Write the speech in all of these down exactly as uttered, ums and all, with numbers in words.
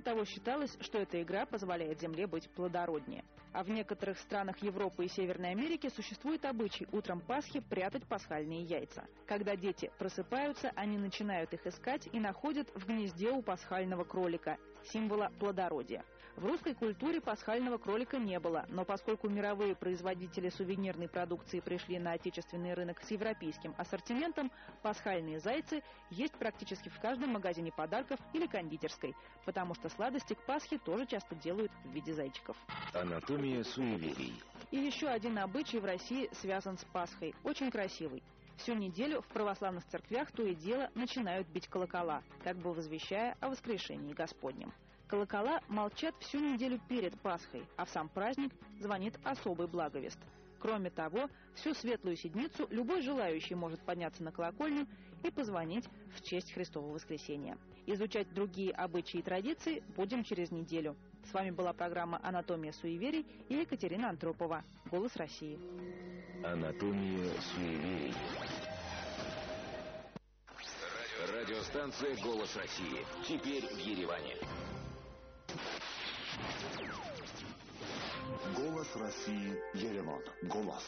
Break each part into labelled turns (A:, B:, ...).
A: того, считалось, что эта игра позволяет Земле быть плодороднее. А в некоторых странах Европы и Северной Америки существует обычай утром Пасхи прятать пасхальные яйца. Когда дети просыпаются, они начинают их искать и находят в гнезде у пасхального кролика, символа плодородия. В русской культуре пасхального кролика не было, но поскольку мировые производители сувенирной продукции пришли на отечественный рынок с европейским ассортиментом, пасхальные зайцы есть практически в каждом магазине подарков или кондитерской, потому что сладости к Пасхе тоже часто делают в виде зайчиков.
B: Анатомия суеверий.
A: И еще один обычай в России связан с Пасхой, очень красивый. Всю неделю в православных церквях то и дело начинают бить колокола, как бы возвещая о воскрешении Господнем. Колокола молчат всю неделю перед Пасхой, а в сам праздник звонит особый благовест. Кроме того, всю Светлую Седмицу любой желающий может подняться на колокольню и позвонить в честь Христового воскресения. Изучать другие обычаи и традиции будем через неделю. С вами была программа «Анатомия суеверий» и Екатерина Антропова. «Голос России».
B: Анатомия суеверий. Радиостанция «Голос России». Теперь в Ереване.
C: Голос России, Ереван. Голос.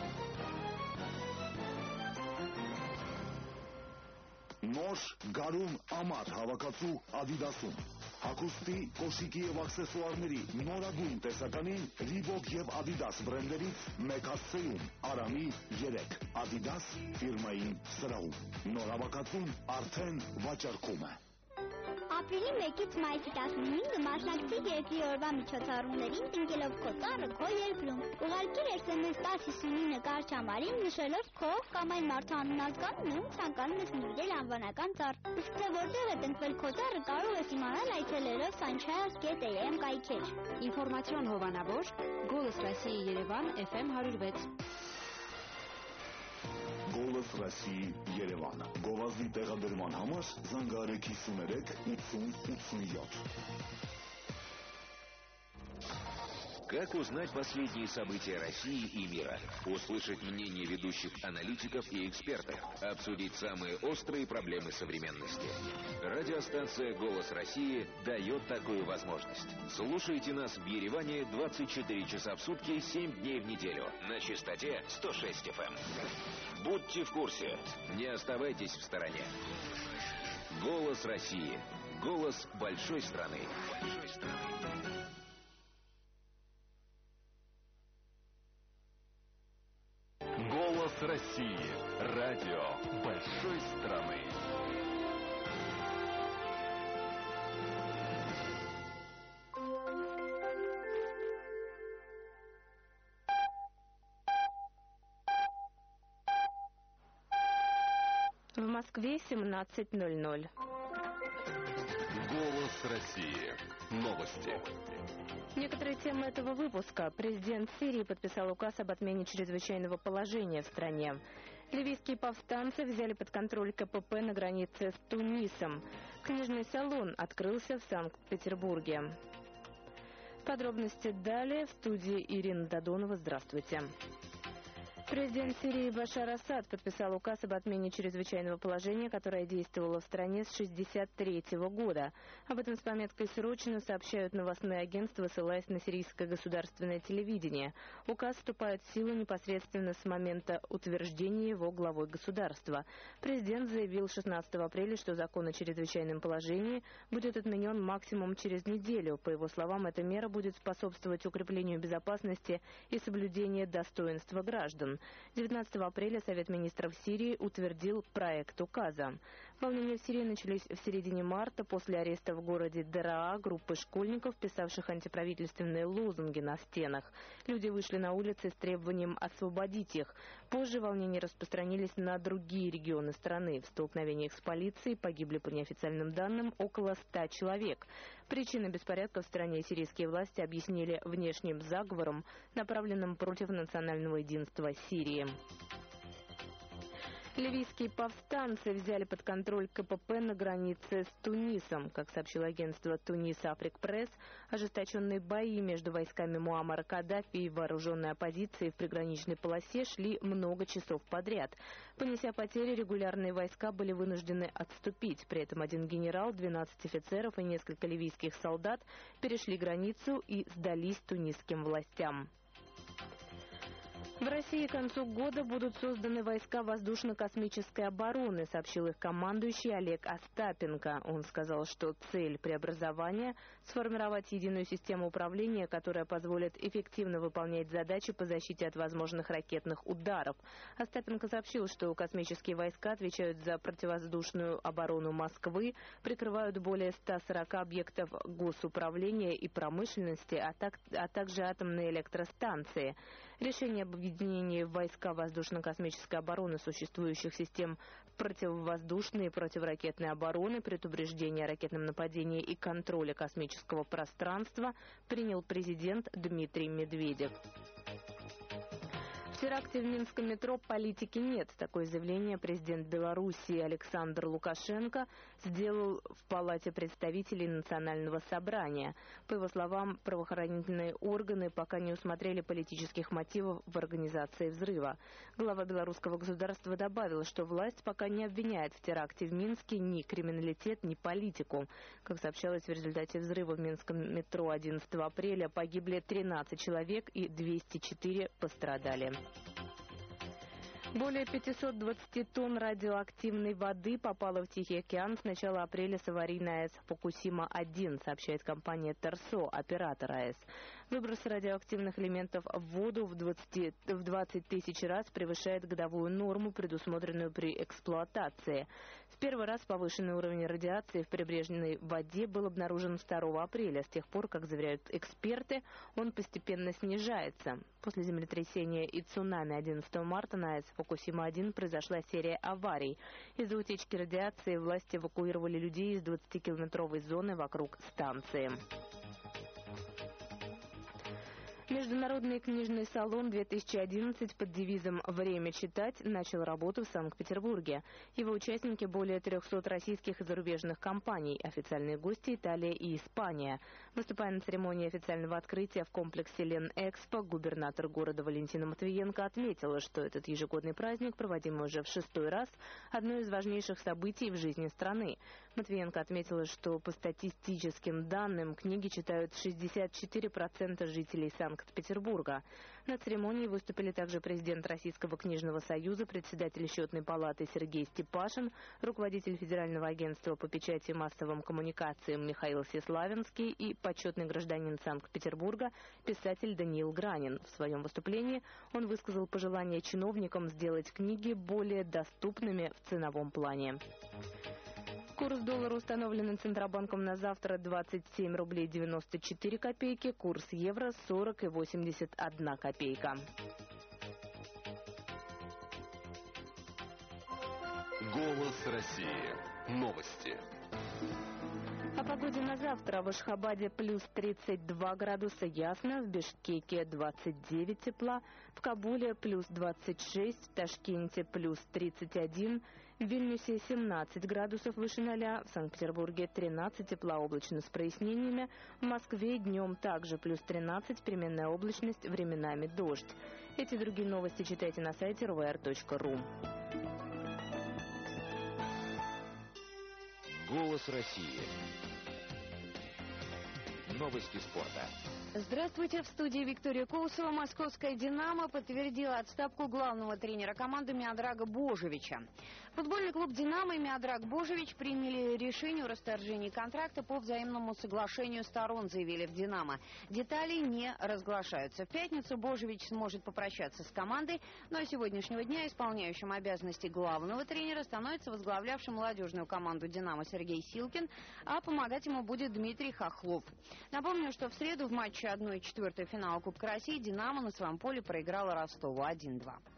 C: Նոր գարուն ամառ հավաքածու Adidas-ում։ Հագուստի, կոշիկի եւ աքսեսուարների նորագույն տեսականին Reebok եւ Adidas բրենդերից մեկ հասցեում Արամի երեք Adidas ֆիրմային սրահում։ Նոր հավաքածուն արդեն վաճառքում է։
D: Ապրիլի մեկից մայիսի տասնհինգը մասնակցի երկրի օրվա միջոցառումներին տնկելով քո ծառը քո երկրում։ Ուղարկիր էս էմ էս տասը հիսունինը կարճամարին նշելով քո կամ այն մարդու անունազգանունը, ում ցանկանում ես նվիրել անվանական ծառ։ Իսկ թե որտեղ է տնկվել քո ծառը կարող ես իմանալ այցելելով sunchilds dot a m կայքեր։
E: Ինֆորմացիոն հովանավոր Голос России Երևան F M one oh six։
C: Голос России, Երևան։ Գովազդի տեղադրման համար զանգահարեք հիսուներեք ութսուն ութսունյոթ։
B: Как узнать последние события России и мира? Услышать мнения ведущих аналитиков и экспертов. Обсудить самые острые проблемы современности. Радиостанция «Голос России» дает такую возможность. Слушайте нас в Ереване двадцать четыре часа в сутки, семь дней в неделю. На частоте сто шесть эф эм. Будьте в курсе. Не оставайтесь в стороне. «Голос России». Голос большой страны. Большой страны.
F: Голос России. Радио большой страны.
E: В Москве семнадцать ноль ноль.
F: Голос России. Новости.
E: Некоторые темы этого выпуска. Президент Сирии подписал указ об отмене чрезвычайного положения в стране. Ливийские повстанцы взяли под контроль ка пэ пэ на границе с Тунисом. Книжный салон открылся в Санкт-Петербурге. Подробности далее в студии Ирина Додонова. Здравствуйте. Президент Сирии Башар Асад подписал указ об отмене чрезвычайного положения, которое действовало в стране с шестьдесят третьего года. Об этом с пометкой «Срочно» сообщают новостные агентства, ссылаясь на сирийское государственное телевидение. Указ вступает в силу непосредственно с момента утверждения его главой государства. Президент заявил шестнадцатого апреля, что закон о чрезвычайном положении будет отменен максимум через неделю. По его словам, эта мера будет способствовать укреплению безопасности и соблюдению достоинства граждан. девятнадцатого апреля Совет министров Сирии утвердил проект указа. Волнения в Сирии начались в середине марта после ареста в городе Дераа группы школьников, писавших антиправительственные лозунги на стенах. Люди вышли на улицы с требованием освободить их. Позже волнения распространились на другие регионы страны. В столкновениях с полицией погибли, по неофициальным данным, около ста человек. Причины беспорядка в стране сирийские власти объяснили внешним заговором, направленным против национального единства Сирии. Ливийские повстанцы взяли под контроль ка пэ пэ на границе с Тунисом. Как сообщило агентство Тунис Африк Пресс, ожесточенные бои между войсками Муаммара Каддафи и вооруженной оппозицией в приграничной полосе шли много часов подряд. Понеся потери, регулярные войска были вынуждены отступить. При этом один генерал, двенадцать офицеров и несколько ливийских солдат перешли границу и сдались тунисским властям. В России к концу года будут созданы войска воздушно-космической обороны, сообщил их командующий Олег Остапенко. Он сказал, что цель преобразования – сформировать единую систему управления, которая позволит эффективно выполнять задачи по защите от возможных ракетных ударов. Остапенко сообщил, что космические войска отвечают за противовоздушную оборону Москвы, прикрывают более ста сорока объектов госуправления и промышленности, а, так, а также атомные электростанции. Решение об объединении в войска воздушно-космической обороны существующих систем противовоздушной и противоракетной обороны, предупреждения о ракетном нападении и контроля космического пространства принял президент Дмитрий Медведев. В теракте в минском метро политики нет. Такое заявление президент Белоруссии Александр Лукашенко сделал в Палате представителей Национального собрания. По его словам, правоохранительные органы пока не усмотрели политических мотивов в организации взрыва. Глава белорусского государства добавил, что власть пока не обвиняет в теракте в Минске ни криминалитет, ни политику. Как сообщалось, в результате взрыва в минском метро одиннадцатого апреля погибли тринадцать человек и двести четыре пострадали. Более пятисот двадцати тонн радиоактивной воды попало в Тихий океан с начала апреля с аварийной АЭС Фукусима один, сообщает компания Терсо, оператор АЭС. Выброс радиоактивных элементов в воду в двадцать тысяч раз превышает годовую норму, предусмотренную при эксплуатации. В первый раз повышенный уровень радиации в прибрежной воде был обнаружен второго апреля. С тех пор, как заверяют эксперты, он постепенно снижается. После землетрясения и цунами одиннадцатого марта на АЭС Фукусима один произошла серия аварий. Из-за утечки радиации власти эвакуировали людей из двадцатикилометровой зоны вокруг станции. Международный книжный салон две тысячи одиннадцать под девизом «Время читать» начал работу в Санкт-Петербурге. Его участники более трехсот российских и зарубежных компаний, официальные гости Италия и Испания. Выступая на церемонии официального открытия в комплексе Ленэкспо, губернатор города Валентина Матвиенко отметила, что этот ежегодный праздник, проводимый уже в шестой раз, одно из важнейших событий в жизни страны. Матвиенко отметила, что по статистическим данным книги читают шестьдесят четыре процента жителей Санкт-Петербурга. Санкт-Петербурга. На церемонии выступили также президент Российского книжного союза, председатель счетной палаты Сергей Степашин, руководитель Федерального агентства по печати и массовым коммуникациям Михаил Сеславинский и почетный гражданин Санкт-Петербурга, писатель Даниил Гранин. В своем выступлении он высказал пожелание чиновникам сделать книги более доступными в ценовом плане. Курс доллара установлен Центробанком на завтра двадцать семь рублей девяносто четыре копейки, курс евро сорок и восемьдесят одна копейка.
F: Голос России. Новости.
E: О погоде на завтра. В Ашхабаде плюс тридцать два градуса ясно, в Бишкеке двадцать девять тепла, в Кабуле плюс двадцать шесть, в Ташкенте плюс тридцать один, в Вильнюсе семнадцать градусов выше ноля, в Санкт-Петербурге тринадцать тепла, облачно с прояснениями, в Москве днем также плюс тринадцать, переменная облачность, временами дождь. Эти и другие новости читайте на сайте эр вэ эр точка ру.
B: Голос России. Новости спорта.
G: Здравствуйте, в студии Виктория Колосова. Московская «Динамо» подтвердила отставку главного тренера команды Миодрага Божевича. Футбольный клуб «Динамо» и Миодраг Божевич приняли решение о расторжении контракта по взаимному соглашению сторон, заявили в «Динамо». Детали не разглашаются. В пятницу Божевич сможет попрощаться с командой, но с сегодняшнего дня исполняющим обязанности главного тренера становится возглавлявший молодежную команду «Динамо» Сергей Силкин, а помогать ему будет Дмитрий Хохлов. Напомню, что в среду в матче одна четвертая финала Кубка России «Динамо» на своем поле проиграла Ростову один-два.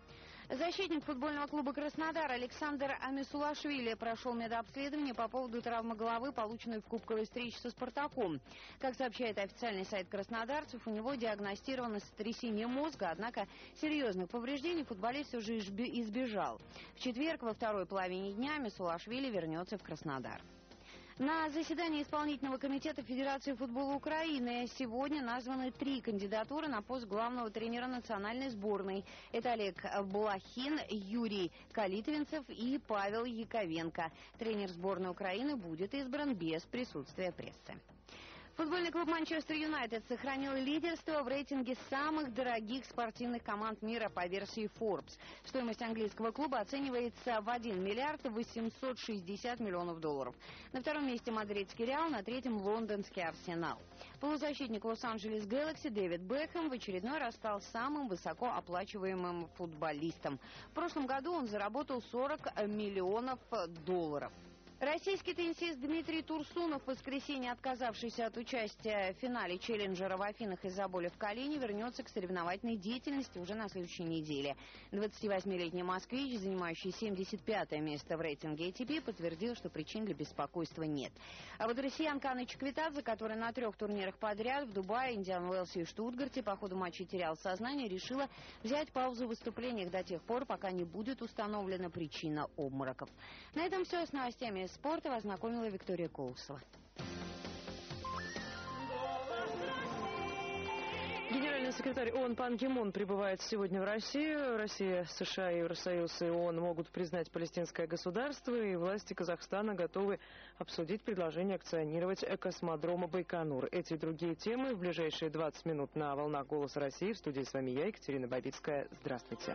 G: Защитник футбольного клуба «Краснодар» Александр Амисулашвили прошел медобследование по поводу травмы головы, полученной в кубковой встрече со «Спартаком». Как сообщает официальный сайт краснодарцев, у него диагностировано сотрясение мозга, однако серьезных повреждений футболист уже избежал. В четверг во второй половине дня Амисулашвили вернется в Краснодар. На заседании исполнительного комитета Федерации футбола Украины сегодня названы три кандидатуры на пост главного тренера национальной сборной. Это Олег Блохин, Юрий Калитвинцев и Павел Яковенко. Тренер сборной Украины будет избран без присутствия прессы. Футбольный клуб «Манчестер Юнайтед» сохранил лидерство в рейтинге самых дорогих спортивных команд мира по версии Forbes. Стоимость английского клуба оценивается в один миллиард восемьсот шестьдесят миллионов долларов. На втором месте мадридский «Реал», на третьем лондонский «Арсенал». Полузащитник Лос-Анджелес Гэлакси Дэвид Бекхэм в очередной раз стал самым высокооплачиваемым футболистом. В прошлом году он заработал сорок миллионов долларов. Российский теннисист Дмитрий Турсунов, в воскресенье отказавшийся от участия в финале челленджера в Афинах из-за боли в колене, вернется к соревновательной деятельности уже на следующей неделе. двадцативосьмилетний москвич, занимающий семьдесят пятое место в рейтинге эй ти пи, подтвердил, что причин для беспокойства нет. А вот россиянка Анна Чеквитадзе, которая на трех турнирах подряд в Дубае, Индиан Уэлсе и Штутгарте по ходу матча теряла сознание, решила взять паузу в выступлениях до тех пор, пока не будет установлена причина обмороков. На этом все с новостями спорта вас знакомила Виктория Коусова.
E: Генеральный секретарь ООН Пан Ги Мун прибывает сегодня в Россию. Россия, США, Евросоюз и ООН могут признать палестинское государство, и власти Казахстана готовы обсудить предложение акционировать космодрома Байконур. Эти и другие темы в ближайшие двадцать минут на волнах «Голоса России». В студии с вами я, Екатерина Бабицкая. Здравствуйте.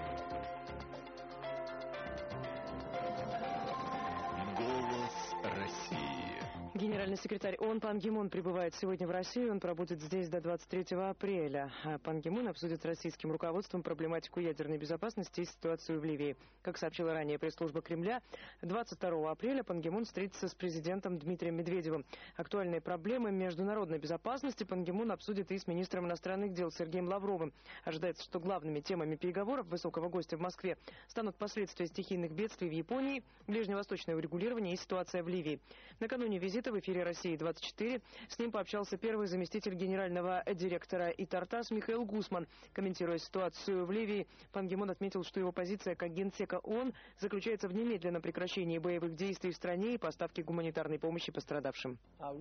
F: Голос России.
E: Генеральный секретарь ООН Пан Ги Мун прибывает сегодня в Россию. Он пробудет здесь до двадцать третьего апреля. Пан Ги Мун обсудит с российским руководством проблематику ядерной безопасности и ситуацию в Ливии. Как сообщила ранее пресс-служба Кремля, двадцать второго апреля Пан Ги Мун встретится с президентом Дмитрием Медведевым. Актуальные проблемы международной безопасности Пан Ги Мун обсудит и с министром иностранных дел Сергеем Лавровым. Ожидается, что главными темами переговоров высокого гостя в Москве станут последствия стихийных бедствий в Японии, ближневосточное урегулирование и ситуация в Ливии. Накануне визита в эфире «России двадцать четыре» с ним пообщался первый заместитель генерального директора ИТАРТАСС Михаил Гусман. Комментируя ситуацию в Ливии, Пан Ги Мун отметил, что его позиция как генсека ООН заключается в немедленном прекращении боевых действий в стране и поставке гуманитарной помощи пострадавшим.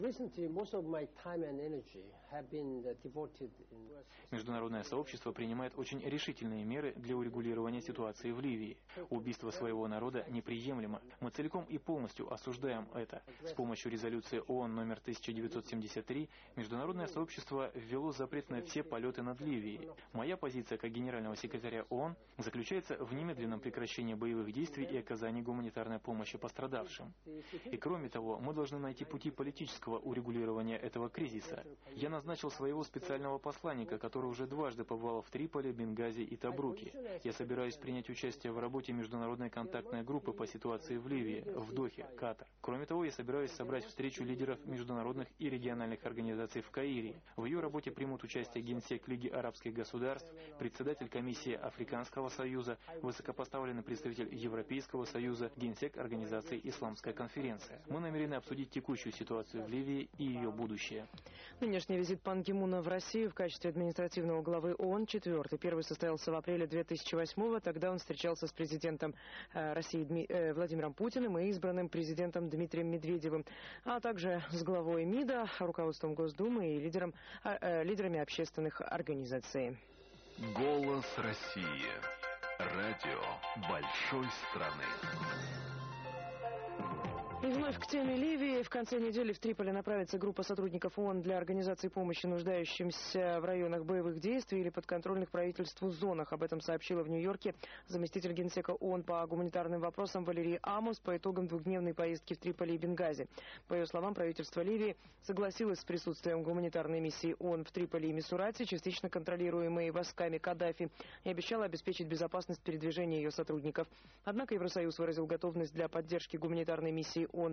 H: Международное сообщество принимает очень решительные меры для урегулирования ситуации в Ливии. Убийство своего народа неприемлемо. Мы целиком и полностью осуждаем это. С помощью резолюции ООН номер тысяча девятьсот семьдесят три международное сообщество ввело запрет на все полеты над Ливией. Моя позиция как генерального секретаря ООН заключается в немедленном прекращении боевых действий и оказании гуманитарной помощи пострадавшим. И кроме того, мы должны найти пути политического урегулирования этого кризиса. Я назначил своего специального посланника, который уже дважды побывал в Триполи, Бенгази и Табруке. Я собираюсь принять участие в работе международной контактной группы по ситуации в Ливии, в Дохе, Катар. Кроме того, я собираюсь собрать встречу лидеров международных и региональных организаций в Каире. В ее работе примут участие генсек Лиги арабских государств, председатель комиссии Африканского союза, высокопоставленный представитель Европейского союза, генсек организации Исламская конференция. Мы намерены обсудить текущую ситуацию в Ливии и ее будущее.
E: Нынешний визит Пан Ги Муна в Россию в качестве административного главы ООН четвертый. Первый состоялся в апреле две тысячи восьмого. Тогда он встречался с президентом России Владимиром Путиным и избранным президентом Дмитрием Медведевым, а также с главой МИДа, руководством Госдумы и лидером, э, лидерами общественных организаций.
F: Голос России. Радио большой страны.
E: И вновь к теме Ливии. В конце недели в Триполи направится группа сотрудников ООН для организации помощи нуждающимся в районах боевых действий или подконтрольных правительству зонах. Об этом сообщила в Нью-Йорке заместитель генсека ООН по гуманитарным вопросам Валерий Амос по итогам двухдневной поездки в Триполи и Бенгази. По ее словам, правительство Ливии согласилось с присутствием гуманитарной миссии ООН в Триполи и Мисурате, частично контролируемой войсками Каддафи, и обещала обеспечить безопасность передвижения ее сотрудников. Однако Евросоюз выразил готовность для поддержки гуманитарной миссии ООН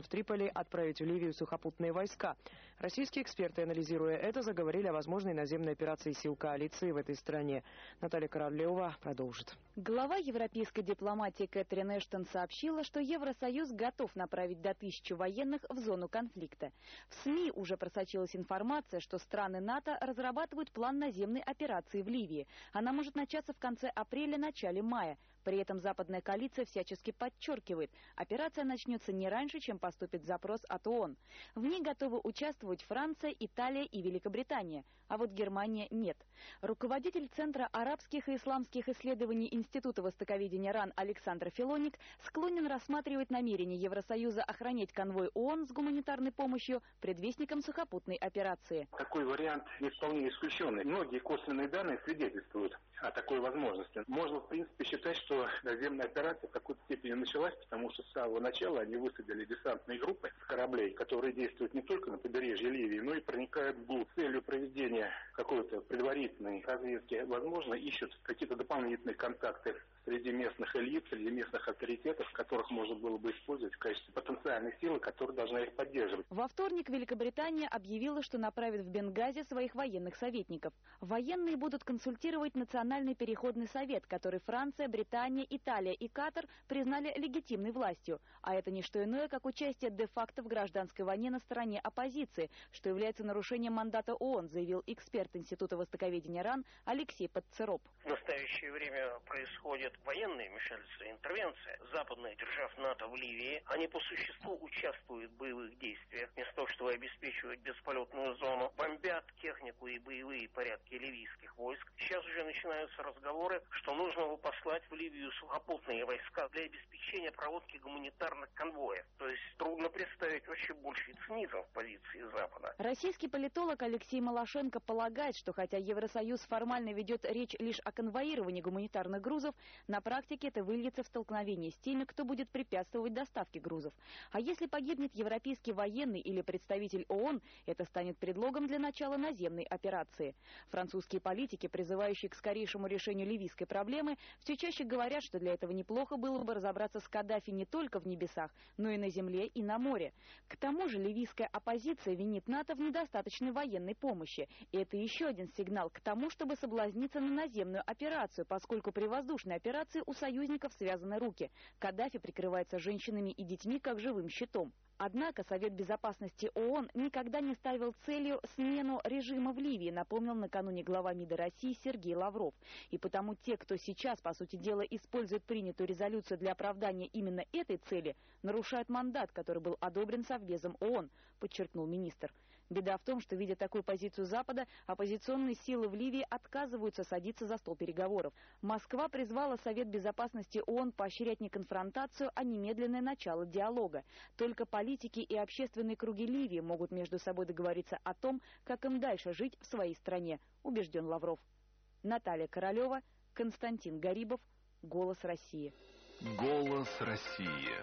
I: в Триполи отправить в Ливию сухопутные войска. Российские эксперты, анализируя это, заговорили о возможной наземной операции сил коалиции в этой стране. Наталья Королева продолжит.
A: Глава европейской дипломатии Кэтрин Эштон сообщила, что Евросоюз готов направить до тысячи военных в зону конфликта. В СМИ уже просочилась информация, что страны НАТО разрабатывают план наземной операции в Ливии. Она может начаться в конце апреля-начале мая. При этом западная коалиция всячески подчеркивает, операция начнется не раньше, чем поступит запрос от ООН. В ней готовы участвовать Франция, Италия и Великобритания, а вот Германия нет. Руководитель Центра арабских и исламских исследований Института востоковедения РАН Александр Филоник склонен рассматривать намерение Евросоюза охранять конвой ООН с гуманитарной помощью предвестником сухопутной операции.
J: Такой вариант не вполне исключенный. Многие косвенные данные свидетельствуют о такой возможности. Можно, в принципе, считать, что наземная операция в какой-то степени началась, потому что с самого начала они высадили десантные группы с кораблей, которые действуют не только на побережье Ливии, но и проникают вглубь. С целью проведения какой-то предварительной разведки, возможно, ищут какие-то дополнительные контакты среди местных элит, среди местных авторитетов, которых можно было бы использовать в качестве потенциальной силы, которая должна их поддерживать.
A: Во вторник Великобритания объявила, что направит в Бенгази своих военных советников. Военные будут консультировать Национальный переходный совет, который Франция, Британия, Италия и Катар признали легитимной властью. А это не что иное, как участие де-факто в гражданской войне на стороне оппозиции, что является нарушением мандата ООН, заявил эксперт Института востоковедения РАН Алексей Подцероп.
K: В настоящее время происходит военные вмешательства, интервенция западных держав НАТО в Ливии. Они по существу участвуют в боевых действиях, вместо того, чтобы обеспечивать бесполетную зону, бомбят технику и боевые порядки ливийских войск. Сейчас уже начинаются разговоры, что нужно бы послать в Ливию сухопутные войска для обеспечения проводки гуманитарных конвоев. То есть трудно представить вообще больший цинизм в позиции Запада.
A: Российский политолог Алексей Малашенко полагает, что хотя Евросоюз формально ведет речь лишь о конвоировании гуманитарных грузов, на практике это выльется в столкновение с теми, кто будет препятствовать доставке грузов. А если погибнет европейский военный или представитель ООН, это станет предлогом для начала наземной операции. Французские политики, призывающие к скорейшему решению ливийской проблемы, все чаще говорят, что для этого неплохо было бы разобраться с Каддафи не только в небесах, но и на земле, и на море. К тому же ливийская оппозиция винит НАТО в недостаточной военной помощи. И это еще один сигнал к тому, чтобы соблазниться на наземную операцию, поскольку при воздушной операции у союзников связаны руки. Каддафи прикрывается женщинами и детьми как живым щитом. Однако Совет Безопасности ООН никогда не ставил целью смену режима в Ливии, напомнил накануне глава МИДа России Сергей Лавров. И потому те, кто сейчас, по сути дела, использует принятую резолюцию для оправдания именно этой цели, нарушают мандат, который был одобрен Совбезом ООН, подчеркнул министр. Беда в том, что, видя такую позицию Запада, оппозиционные силы в Ливии отказываются садиться за стол переговоров. Москва призвала Совет Безопасности ООН поощрять не конфронтацию, а немедленное начало диалога. Только политики и общественные круги Ливии могут между собой договориться о том, как им дальше жить в своей стране, убежден Лавров. Наталья Королева, Константин Гарибов, «Голос России».
F: «Голос России».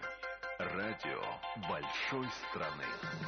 F: Радио большой страны.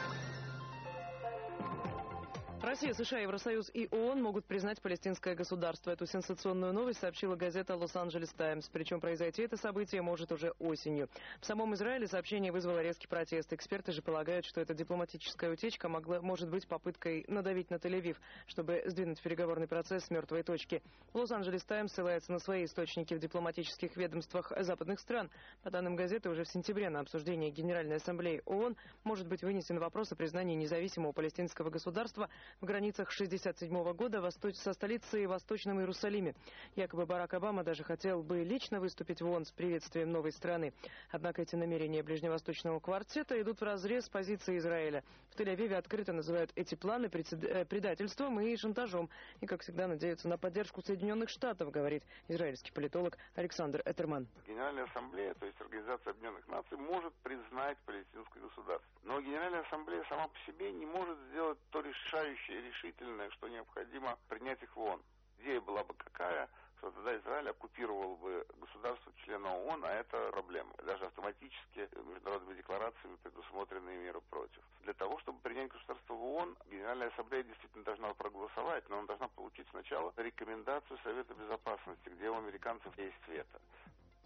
I: Россия, США, Евросоюз и ООН могут признать палестинское государство. Эту сенсационную новость сообщила газета «Лос-Анджелес Таймс». Причем произойти это событие может уже осенью. В самом Израиле сообщение вызвало резкий протест. Эксперты же полагают, что эта дипломатическая утечка могла, может быть попыткой надавить на Тель-Авив, чтобы сдвинуть переговорный процесс с мертвой точки. «Лос-Анджелес Таймс» ссылается на свои источники в дипломатических ведомствах западных стран. По данным газеты, уже в сентябре на обсуждение Генеральной Ассамблеи ООН может быть вынесен вопрос о признании независимого палестинского государства в границах шестьдесят седьмого года со столицей в Восточном Иерусалиме. Якобы Барак Обама даже хотел бы лично выступить в ООН с приветствием новой страны. Однако эти намерения ближневосточного квартета идут вразрез с позицией Израиля. В Тель-Авиве открыто называют эти планы предательством и шантажом. И, как всегда, надеются на поддержку Соединенных Штатов, говорит израильский политолог Александр Этерман.
L: Генеральная Ассамблея, то есть Организация Объединенных Наций, может признать палестинское государство. Но Генеральная Ассамблея сама по себе не может сделать то решающее и решительное, что необходимо принять их в ООН. Идея была бы какая, что тогда Израиль оккупировал бы государство-члена ООН, а это проблема. Даже автоматически международными декларациями предусмотренные меры против. Для того, чтобы принять государство в ООН, Генеральная Ассамблея действительно должна проголосовать, но она должна получить сначала рекомендацию Совета Безопасности, где у американцев есть вето.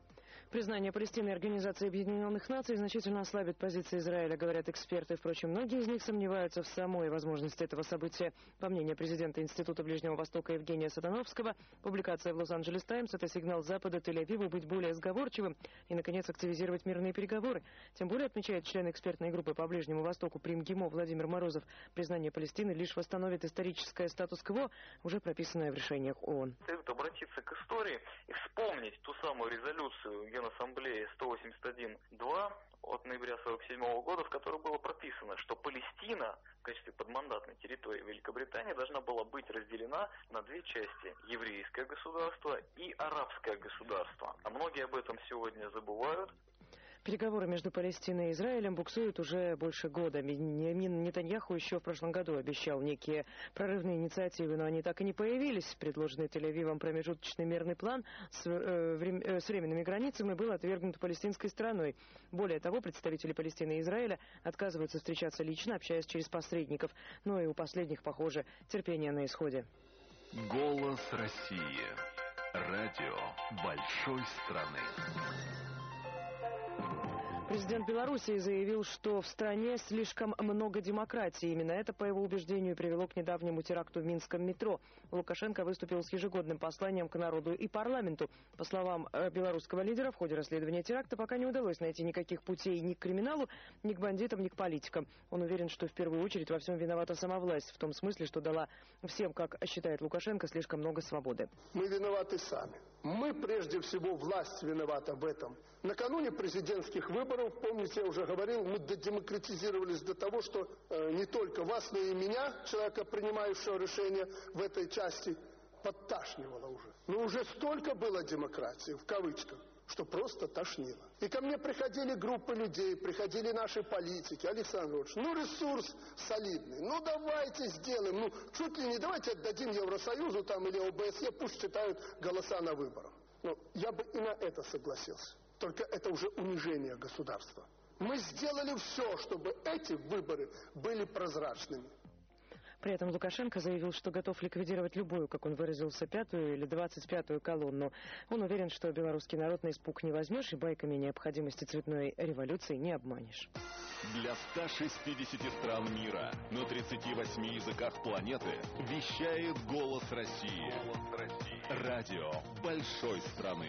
I: Признание Палестины и Организации Объединенных Наций значительно ослабит позиции Израиля, говорят эксперты. Впрочем, многие из них сомневаются в самой возможности этого события. По мнению президента Института Ближнего Востока Евгения Сатановского, публикация в «Лос-Анджелес Таймс» — это сигнал Запада Тель-Авиву быть более сговорчивым и, наконец, активизировать мирные переговоры. Тем более, отмечает член экспертной группы по Ближнему Востоку при МГИМО Владимир Морозов, признание Палестины лишь восстановит историческое статус-кво, уже прописанное в решениях ООН.
M: Следует обратиться к истории и вспомнить ту самую резолюцию Генассамблеи сто восемьдесят один два от ноября сорок седьмого года, в которой было прописано, что Палестина в качестве подмандатной территории Великобритании должна была быть разделена на две части – еврейское государство и арабское государство. А многие об этом сегодня забывают.
I: Переговоры между Палестиной и Израилем буксуют уже больше года. Беньямин Нетаньяху еще в прошлом году обещал некие прорывные инициативы, но они так и не появились. Предложенный Тель-Авивом промежуточный мирный план с, э, врем, э, с временными границами был отвергнут палестинской стороной. Более того, представители Палестины и Израиля отказываются встречаться лично, общаясь через посредников. Но и у последних, похоже, терпение на исходе.
F: Голос России. Радио большой страны.
I: Президент Белоруссии заявил, что в стране слишком много демократии. Именно это, по его убеждению, привело к недавнему теракту в Минском метро. Лукашенко выступил с ежегодным посланием к народу и парламенту. По словам белорусского лидера, в ходе расследования теракта пока не удалось найти никаких путей ни к криминалу, ни к бандитам, ни к политикам. Он уверен, что в первую очередь во всем виновата сама власть, в том смысле, что дала всем, как считает Лукашенко, слишком много свободы.
N: Мы виноваты сами. Мы, прежде всего, власть виновата в этом. Накануне президентских выборов, помните, я уже говорил, мы додемократизировались до того, что э, не только вас, но и меня, человека, принимающего решения в этой части, подташнивало уже. Но уже столько было демократии, в кавычках, что просто тошнило. И ко мне приходили группы людей, приходили наши политики. Александр Ильич, ну ресурс солидный, ну давайте сделаем, ну чуть ли не давайте отдадим Евросоюзу там или ОБСЕ, пусть читают голоса на выборах. Ну, я бы и на это согласился. Только это уже унижение государства. Мы сделали все, чтобы эти выборы были прозрачными.
I: При этом Лукашенко заявил, что готов ликвидировать любую, как он выразился, пятую или двадцать пятую колонну. Он уверен, что белорусский народ на испуг не возьмешь и байками необходимости цветной революции не обманешь.
F: Для ста шестидесяти стран мира на тридцати восьми языках планеты вещает «Голос России». Голос России. Радио большой страны.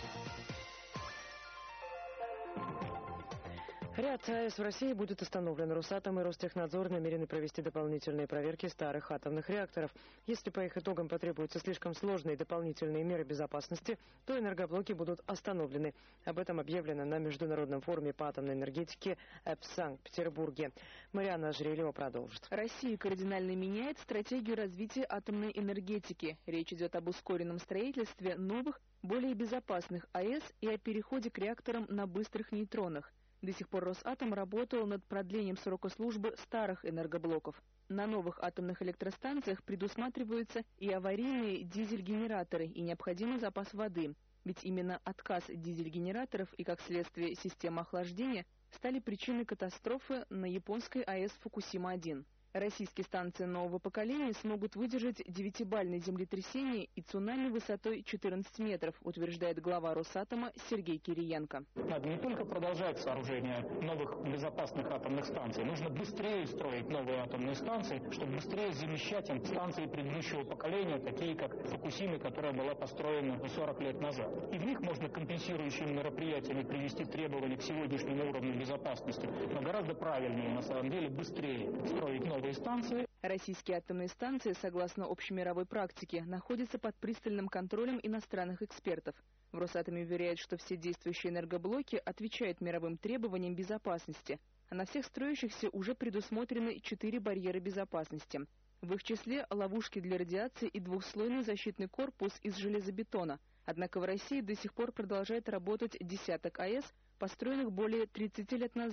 I: Ряд АЭС в России будет остановлен. Росатом и Ростехнадзор намерены провести дополнительные проверки старых атомных реакторов. Если по их итогам потребуются слишком сложные дополнительные меры безопасности, то энергоблоки будут остановлены. Об этом объявлено на Международном форуме по атомной энергетике в Санкт-Петербурге. Марианна Ожерельева продолжит.
A: Россия кардинально меняет стратегию развития атомной энергетики. Речь идет об ускоренном строительстве новых, более безопасных АЭС и о переходе к реакторам на быстрых нейтронах. До сих пор Росатом работал над продлением срока службы старых энергоблоков. На новых атомных электростанциях предусматриваются и аварийные дизель-генераторы, и необходимый запас воды. Ведь именно отказ дизель-генераторов и, как следствие, система охлаждения стали причиной катастрофы на японской АЭС Фукусима один. Российские станции нового поколения смогут выдержать девятибальное землетрясение и цунами высотой четырнадцать метров, утверждает глава Росатома Сергей Кириенко.
O: Надо не только продолжать сооружение новых безопасных атомных станций, нужно быстрее строить новые атомные станции, чтобы быстрее замещать им станции предыдущего поколения, такие как Фукусима, которая была построена сорок лет назад. И в них можно компенсирующими мероприятиями привести требования к сегодняшнему уровню безопасности, но гораздо правильнее, на самом деле, быстрее строить новые станции.
A: Российские атомные станции, согласно общемировой практике, находятся под пристальным контролем иностранных экспертов. В Росатоме уверяют, что все действующие энергоблоки отвечают мировым требованиям безопасности, а на всех строящихся уже предусмотрены четыре барьера безопасности. В их числе ловушки для радиации и двухслойный защитный корпус из железобетона. Однако в России до сих пор продолжает работать десяток АЭС, построенных более тридцати лет назад,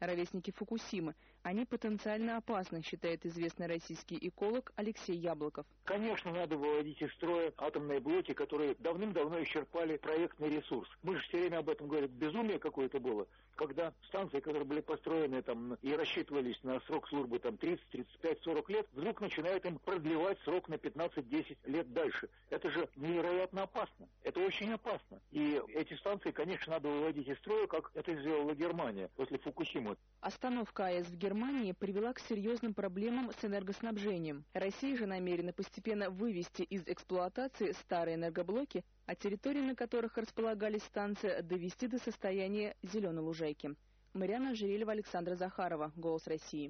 E: ровесники Фукусимы. Они потенциально опасны, считает известный российский эколог Алексей Яблоков.
P: Конечно, надо выводить из строя атомные блоки, которые давным-давно исчерпали проектный ресурс. Мы же все время об этом говорим. Безумие какое-то было, когда станции, которые были построены там и рассчитывались на срок службы там тридцать, тридцать пять, сорок лет, вдруг начинают им продлевать срок на пятнадцать-десять лет дальше. Это же невероятно опасно. Это очень опасно. И эти станции, конечно, надо выводить из строя, как это сделала Германия после Фукусимы.
E: Остановка АЭС в Германии привела к серьезным проблемам с энергоснабжением. Россия же намерена постепенно вывести из эксплуатации старые энергоблоки, а территории, на которых располагались станции, довести до состояния зеленой лужайки. Марьяна Жерелева, Александра Захарова. Голос России.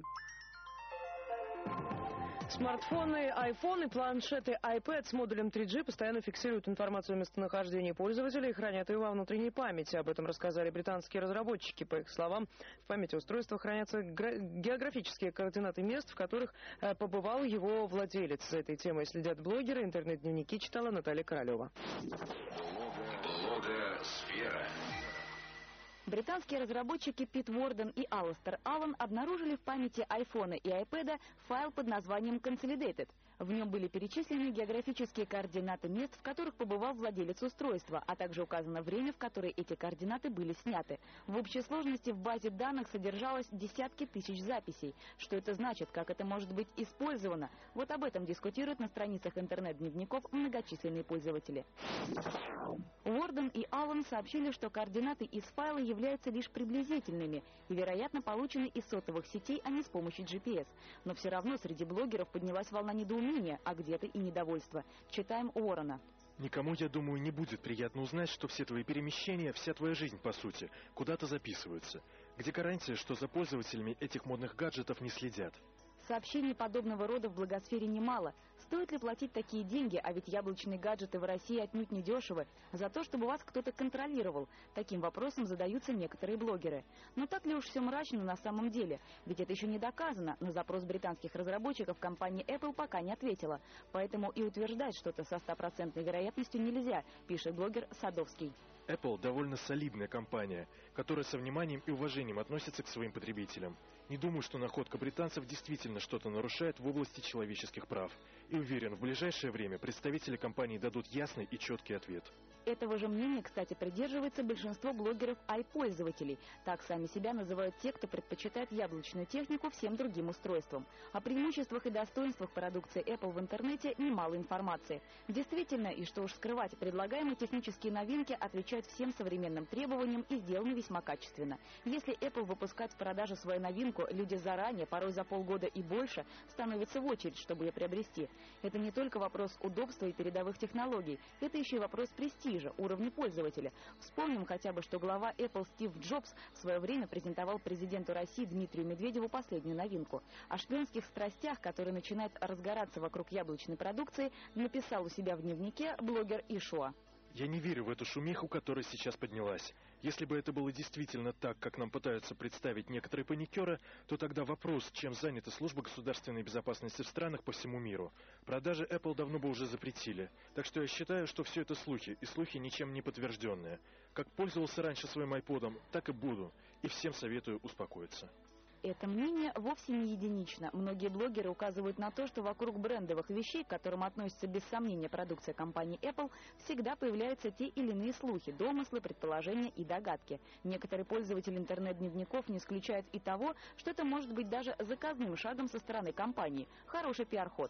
I: Смартфоны, айфоны, планшеты, iPad с модулем три джи постоянно фиксируют информацию о местонахождении пользователя и хранят ее во внутренней памяти. Об этом рассказали британские разработчики. По их словам, в памяти устройства хранятся географические координаты мест, в которых побывал его владелец. С этой темой следят блогеры. Интернет-дневники читала Наталья Королева.
B: Блогосфера.
G: Британские разработчики Пит Уорден и Алластер Аллен обнаружили в памяти айфона и айпэда файл под названием Consolidated. В нем были перечислены географические координаты мест, в которых побывал владелец устройства, а также указано время, в которое эти координаты были сняты. В общей сложности в базе данных содержалось десятки тысяч записей. Что это значит, как это может быть использовано? Вот об этом дискутируют на страницах интернет-дневников многочисленные пользователи. Уорден и Аллен сообщили, что координаты из файла являются лишь приблизительными и, вероятно, получены из сотовых сетей, а не с помощью джи пи эс. Но все равно среди блогеров поднялась волна недоумения, а где-то и недовольства. Читаем Уоррена.
Q: Никому, я думаю, не будет приятно узнать, что все твои перемещения, вся твоя жизнь, по сути, куда-то записываются. Где гарантия, что за пользователями этих модных гаджетов не следят?
G: Сообщений подобного рода в блогосфере немало. Стоит ли платить такие деньги, а ведь яблочные гаджеты в России отнюдь не дешевы, за то, чтобы вас кто-то контролировал? Таким вопросом задаются некоторые блогеры. Но так ли уж все мрачно на самом деле? Ведь это еще не доказано. На запрос британских разработчиков компания Apple пока не ответила. Поэтому и утверждать что-то со стопроцентной вероятностью нельзя, пишет блогер Садовский.
Q: Apple довольно солидная компания, которая со вниманием и уважением относится к своим потребителям. Не думаю, что находка британцев действительно что-то нарушает в области человеческих прав. И уверен, в ближайшее время представители компании дадут ясный и четкий ответ.
G: Этого же мнения, кстати, придерживается большинство блогеров-ай-пользователей. Так сами себя называют те, кто предпочитает яблочную технику всем другим устройствам. О преимуществах и достоинствах продукции Apple в интернете немало информации. Действительно, и что уж скрывать, предлагаемые технические новинки отвечают всем современным требованиям и сделаны весьма качественно. Если Apple выпускает в продажу свою новинку, люди заранее, порой за полгода и больше, становятся в очередь, чтобы ее приобрести. Это не только вопрос удобства и передовых технологий, это еще и вопрос престижа, уровня пользователя. Вспомним хотя бы, что глава Apple Стив Джобс в свое время презентовал президенту России Дмитрию Медведеву последнюю новинку. О шпионских страстях, которые начинают разгораться вокруг яблочной продукции, написал у себя в дневнике блогер Ишуа.
Q: Я не верю в эту шумиху, которая сейчас поднялась. Если бы это было действительно так, как нам пытаются представить некоторые паникеры, то тогда вопрос, чем занята служба государственной безопасности в странах по всему миру. Продажи Apple давно бы уже запретили. Так что я считаю, что все это слухи, и слухи ничем не подтвержденные. Как пользовался раньше своим айподом, так и буду. И всем советую успокоиться.
G: Это мнение вовсе не единично. Многие блогеры указывают на то, что вокруг брендовых вещей, к которым относится без сомнения продукция компании Apple, всегда появляются те или иные слухи, домыслы, предположения и догадки. Некоторые пользователи интернет-дневников не исключают и того, что это может быть даже заказным шагом со стороны компании. Хороший пиар-ход.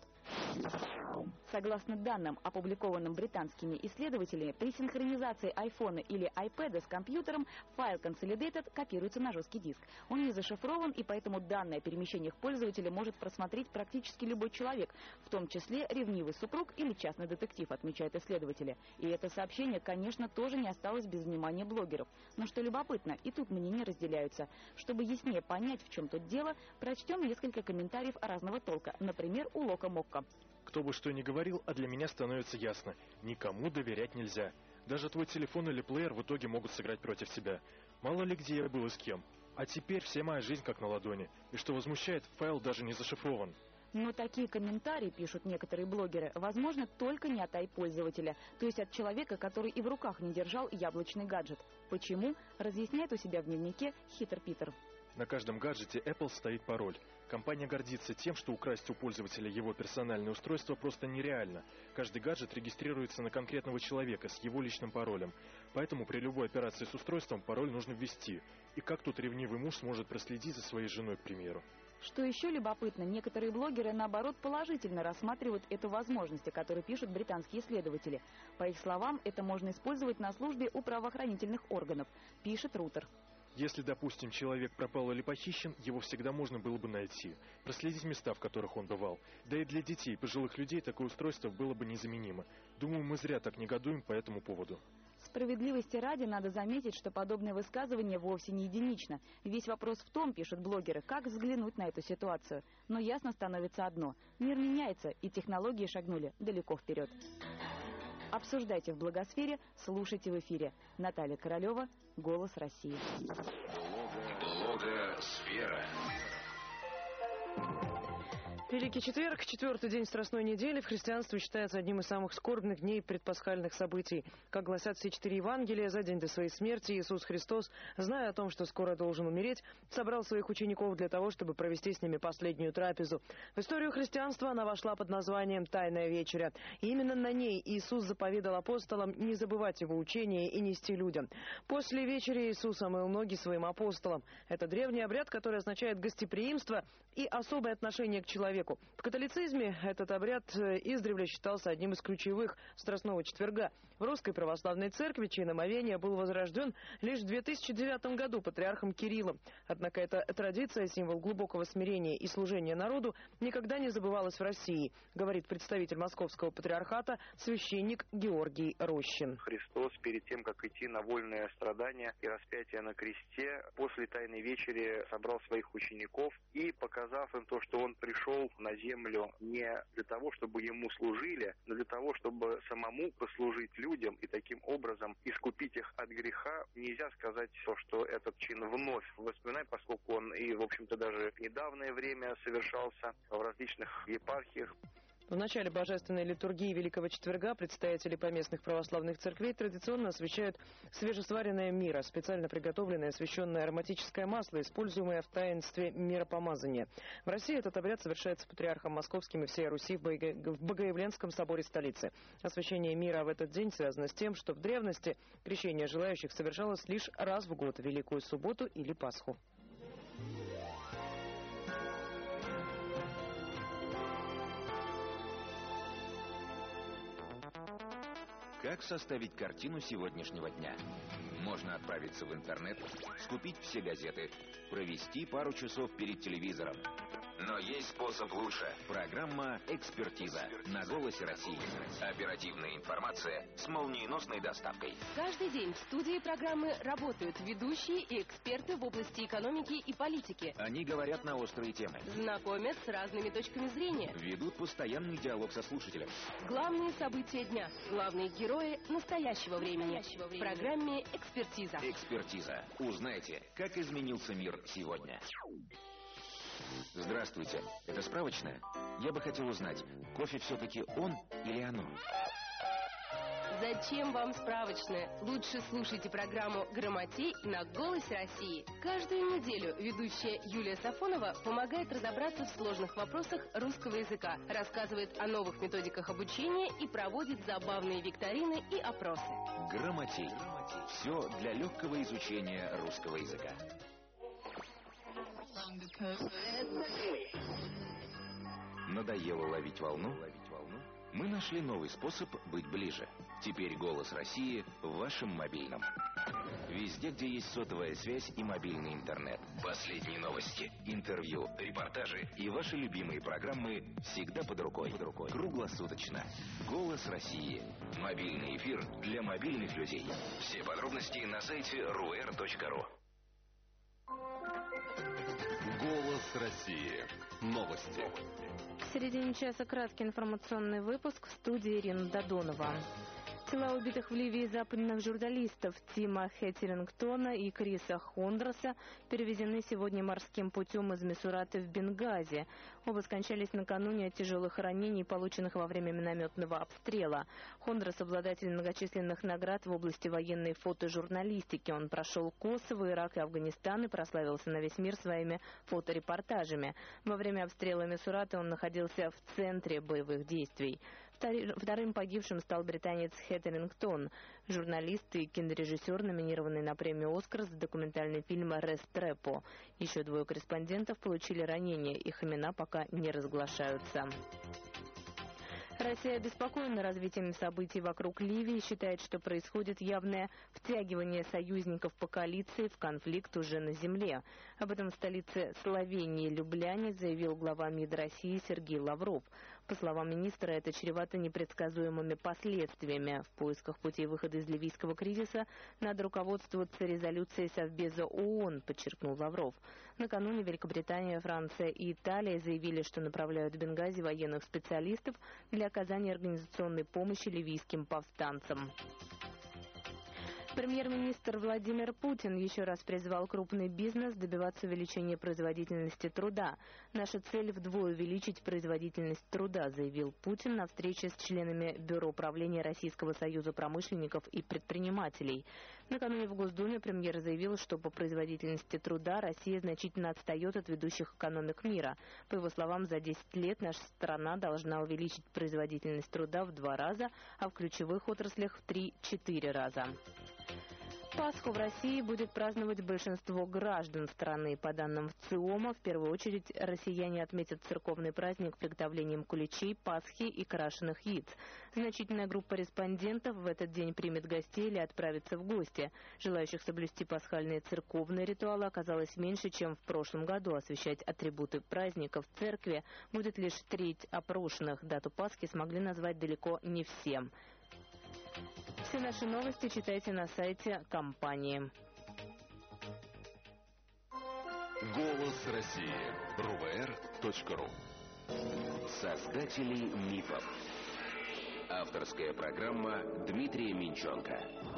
G: Согласно данным, опубликованным британскими исследователями, при синхронизации айфона или айпэда с компьютером файл Consolidated копируется на жесткий диск. Он не зашифрован, и поэтому данное о перемещениях пользователя может просмотреть практически любой человек, в том числе ревнивый супруг или частный детектив, отмечают исследователи. И это сообщение, конечно, тоже не осталось без внимания блогеров. Но что любопытно, и тут мнения разделяются. Чтобы яснее понять, в чем тут дело, прочтем несколько комментариев разного толка, например, у Лока Мокко.
Q: Кто бы что ни говорил, а для меня становится ясно. Никому доверять нельзя. Даже твой телефон или плеер в итоге могут сыграть против тебя. Мало ли где я был и с кем. А теперь вся моя жизнь как на ладони. И что возмущает, файл даже не зашифрован.
G: Но такие комментарии, пишут некоторые блогеры, возможно только не от ай-пользователя, то есть от человека, который и в руках не держал яблочный гаджет. Почему? Разъясняет у себя в дневнике Хитр Питер.
Q: На каждом гаджете Apple стоит пароль. Компания гордится тем, что украсть у пользователя его персональное устройство просто нереально. Каждый гаджет регистрируется на конкретного человека с его личным паролем. Поэтому при любой операции с устройством пароль нужно ввести. И как тут ревнивый муж сможет проследить за своей женой, к примеру?
A: Что еще любопытно, некоторые блогеры, наоборот, положительно рассматривают эту возможность, о которой пишут британские исследователи. По их словам, это можно использовать на службе у правоохранительных органов, пишет Рутер.
Q: Если, допустим, человек пропал или похищен, его всегда можно было бы найти, проследить места, в которых он бывал. Да и для детей, пожилых людей такое устройство было бы незаменимо. Думаю, мы зря так негодуем по этому поводу.
A: Справедливости ради надо заметить, что подобное высказывание вовсе не единично. Весь вопрос в том, пишут блогеры, как взглянуть на эту ситуацию. Но ясно становится одно – мир меняется, и технологии шагнули далеко вперед. Обсуждайте в блогосфере, слушайте в эфире. Наталья Королева, «Голос России».
B: Блогосфера.
I: Великий четверг, четвертый день Страстной недели, в христианстве считается одним из самых скорбных дней предпасхальных событий. Как гласят все четыре Евангелия, за день до своей смерти Иисус Христос, зная о том, что скоро должен умереть, собрал своих учеников для того, чтобы провести с ними последнюю трапезу. В историю христианства она вошла под названием «Тайная вечеря». И именно на ней Иисус заповедал апостолам не забывать его учение и нести людям. После вечери Иисус омыл ноги своим апостолам. Это древний обряд, который означает гостеприимство и особое отношение к человеку. В католицизме этот обряд издревле считался одним из ключевых Страстного четверга. В Русской Православной Церкви чин омовения был возрожден лишь в две тысячи девятом году патриархом Кириллом. Однако эта традиция, символ глубокого смирения и служения народу, никогда не забывалась в России, говорит представитель Московского патриархата священник Георгий Рощин.
R: Христос перед тем, как идти на вольное страдание и распятие на кресте, после Тайной вечери собрал своих учеников и, показав им то, что он пришел на землю не для того, чтобы ему служили, но для того, чтобы самому послужить людям и таким образом искупить их от греха. Нельзя сказать, что этот чин вновь воспоминает, поскольку он и, в общем-то, даже в недавнее время совершался в различных епархиях.
I: В начале божественной литургии Великого Четверга представители поместных православных церквей традиционно освещают свежесваренное миро, специально приготовленное освященное ароматическое масло, используемое в таинстве миропомазания. В России этот обряд совершается патриархом Московским и всей Руси в Богоявленском соборе столицы. Освящение мира в этот день связано с тем, что в древности крещение желающих совершалось лишь раз в год, в Великую Субботу или Пасху.
B: Как составить картину сегодняшнего дня? Можно отправиться в интернет, скупить все газеты, провести пару часов перед телевизором. Но есть способ лучше. Программа «Экспертиза» на «Голосе России». Оперативная информация с молниеносной доставкой.
S: Каждый день в студии программы работают ведущие и эксперты в области экономики и политики.
B: Они говорят на острые темы.
S: Знакомят с разными точками зрения.
B: Ведут постоянный диалог со слушателем.
S: Главные события дня. Главные герои настоящего времени. В программе «Экспертиза».
B: «Экспертиза». Узнайте, как изменился мир сегодня. Здравствуйте. Это справочная? Я бы хотел узнать, кофе все-таки он или оно?
S: Зачем вам справочная? Лучше слушайте программу «Грамотей» на «Голосе России». Каждую неделю ведущая Юлия Сафонова помогает разобраться в сложных вопросах русского языка, рассказывает о новых методиках обучения и проводит забавные викторины и опросы.
B: «Грамотей». Все для легкого изучения русского языка. Надоело ловить волну? Мы нашли новый способ быть ближе. Теперь «Голос России» в вашем мобильном. Везде, где есть сотовая связь и мобильный интернет. Последние новости, интервью, репортажи и ваши любимые программы всегда под рукой. Под рукой. Круглосуточно. «Голос России». Мобильный эфир для мобильных людей. Все подробности на сайте эр у эр точка ру.
F: «Голос России». Новости.
E: В середине часа краткий информационный выпуск, в студии Ирина Додонова. Тела убитых в Ливии западных журналистов Тима Хеттерингтона и Криса Хондроса перевезены сегодня морским путем из Мисураты в Бенгази. Оба скончались накануне от тяжелых ранений, полученных во время минометного обстрела. Хондрос — обладатель многочисленных наград в области военной фотожурналистики. Он прошел Косово, Ирак и Афганистан и прославился на весь мир своими фоторепортажами. Во время обстрела Мисураты он находился в центре боевых действий. Вторым погибшим стал британец Хеттерингтон, журналист и кинорежиссер, номинированный на премию «Оскар» за документальный фильм «Рестрепо». Еще двое корреспондентов получили ранения, их имена пока не разглашаются. Россия обеспокоена развитием событий вокруг Ливии и считает, что происходит явное втягивание союзников по коалиции в конфликт уже на земле. Об этом в столице Словении Любляне заявил глава МИД России Сергей Лавров. По словам министра, это чревато непредсказуемыми последствиями. В поисках путей выхода из ливийского кризиса надо руководствоваться резолюцией Совбеза ООН, подчеркнул Лавров. Накануне Великобритания, Франция и Италия заявили, что направляют в Бенгази военных специалистов для оказания организационной помощи ливийским повстанцам. Премьер-министр Владимир Путин еще раз призвал крупный бизнес добиваться увеличения производительности труда. «Наша цель вдвое увеличить производительность труда», заявил Путин на встрече с членами Бюро управления Российского союза промышленников и предпринимателей. Накануне в Госдуме премьер заявил, что по производительности труда Россия значительно отстает от ведущих экономик мира. По его словам, за десять лет наша страна должна увеличить производительность труда в два раза, а в ключевых отраслях в три-четыре раза. Пасху в России будет праздновать большинство граждан страны. По данным ВЦИОМа, в первую очередь россияне отметят церковный праздник приготовлением куличей, пасхи и крашеных яиц. Значительная группа респондентов в этот день примет гостей или отправится в гости. Желающих соблюсти пасхальные церковные ритуалы оказалось меньше, чем в прошлом году. Освещать атрибуты праздника в церкви будет лишь треть опрошенных. Дату Пасхи смогли назвать далеко не все. Все наши новости читайте на сайте компании.
F: Голос России. эр вэ эр точка ру.
B: Создатели мифов. Авторская программа Дмитрия Минченко.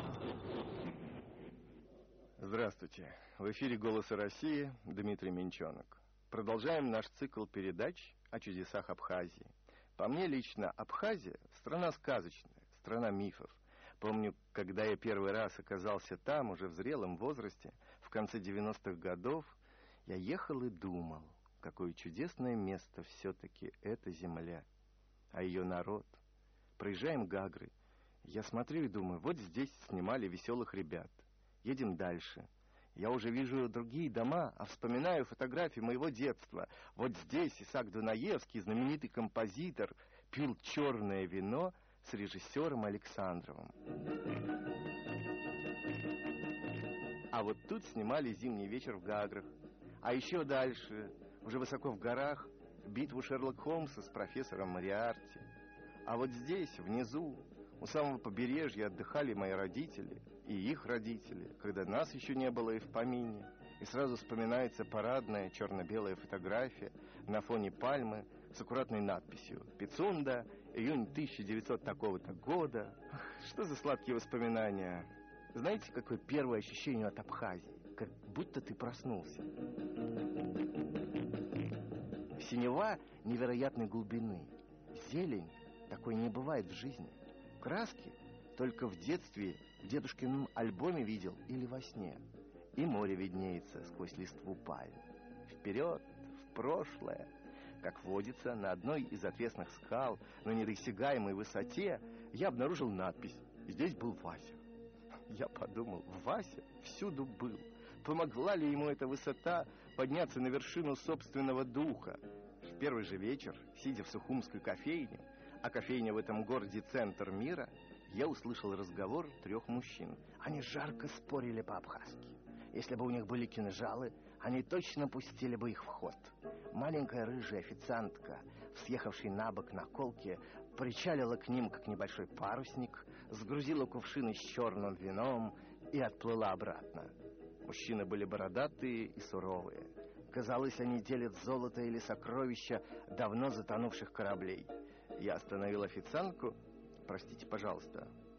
T: Здравствуйте. В эфире «Голоса России» Дмитрий Минченок. Продолжаем наш цикл передач о чудесах Абхазии. По мне лично, Абхазия – страна сказочная, страна мифов. Помню, когда я первый раз оказался там, уже в зрелом возрасте, в конце девяностых годов, я ехал и думал, какое чудесное место все-таки эта земля, а ее народ. Проезжаем Гагры. Я смотрю и думаю, вот здесь снимали веселых ребят. Едем дальше. Я уже вижу другие дома, а вспоминаю фотографии моего детства. Вот здесь Исаак Дунаевский, знаменитый композитор, пил черное вино с режиссером Александровым. А вот тут снимали «Зимний вечер» в Гаграх. А еще дальше, уже высоко в горах, битву Шерлока Холмса с профессором Мориарти. А вот здесь, внизу, у самого побережья отдыхали мои родители и их родители, когда нас еще не было и в помине. И сразу вспоминается парадная черно-белая фотография на фоне пальмы с аккуратной надписью «Пицунда, июнь тысяча девятисотого такого-то года». Ах, что за сладкие воспоминания. Знаете, какое первое ощущение от Абхазии? Как будто ты проснулся. Синева невероятной глубины. Зелень такой не бывает в жизни. Краски только в детстве в дедушкином альбоме видел или во сне. И море виднеется сквозь листву пальм. Вперед, в прошлое. Как водится, на одной из отвесных скал, на недосягаемой высоте, я обнаружил надпись «Здесь был Вася». Я подумал, Вася всюду был. Помогла ли ему эта высота подняться на вершину собственного духа? В первый же вечер, сидя в сухумской кофейне, а кофейня в этом городе центр мира, я услышал разговор трех мужчин. Они жарко спорили по-абхазски. Если бы у них были кинжалы, они точно пустили бы их в ход. Маленькая рыжая официантка, съехавшая на бок на колке, причалила к ним, как небольшой парусник, сгрузила кувшины с черным вином и отплыла обратно. Мужчины были бородатые и суровые. Казалось, они делят золото или сокровища давно затонувших кораблей. Я остановил официантку. «Простите, пожалуйста,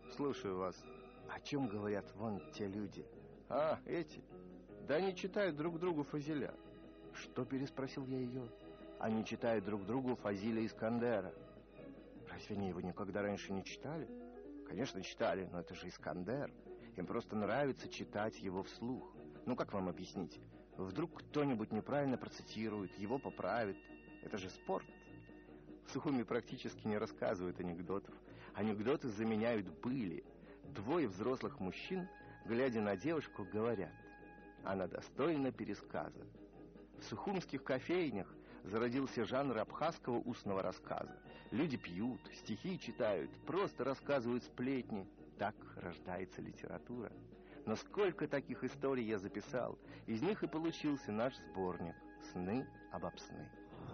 T: Слушаю вас. О чем говорят вон те люди? А, эти? Да они читают друг другу Фазиля. Что, переспросил я ее? Они читают друг другу Фазиля Искандера. Разве они его никогда раньше не читали? Конечно, читали, но это же Искандер. Им просто нравится читать его вслух. Ну, как вам объяснить? Вдруг кто-нибудь неправильно процитирует, его поправит. Это же спорт. В Сухуми практически не рассказывают анекдотов. Анекдоты заменяют были. Двое взрослых мужчин, глядя на девушку, говорят: она достойна пересказа. В сухумских кофейнях зародился жанр абхазского устного рассказа. Люди пьют, стихи читают, просто рассказывают сплетни. Так рождается литература. Но сколько таких историй я записал, из них и получился наш сборник «Сны обо сны».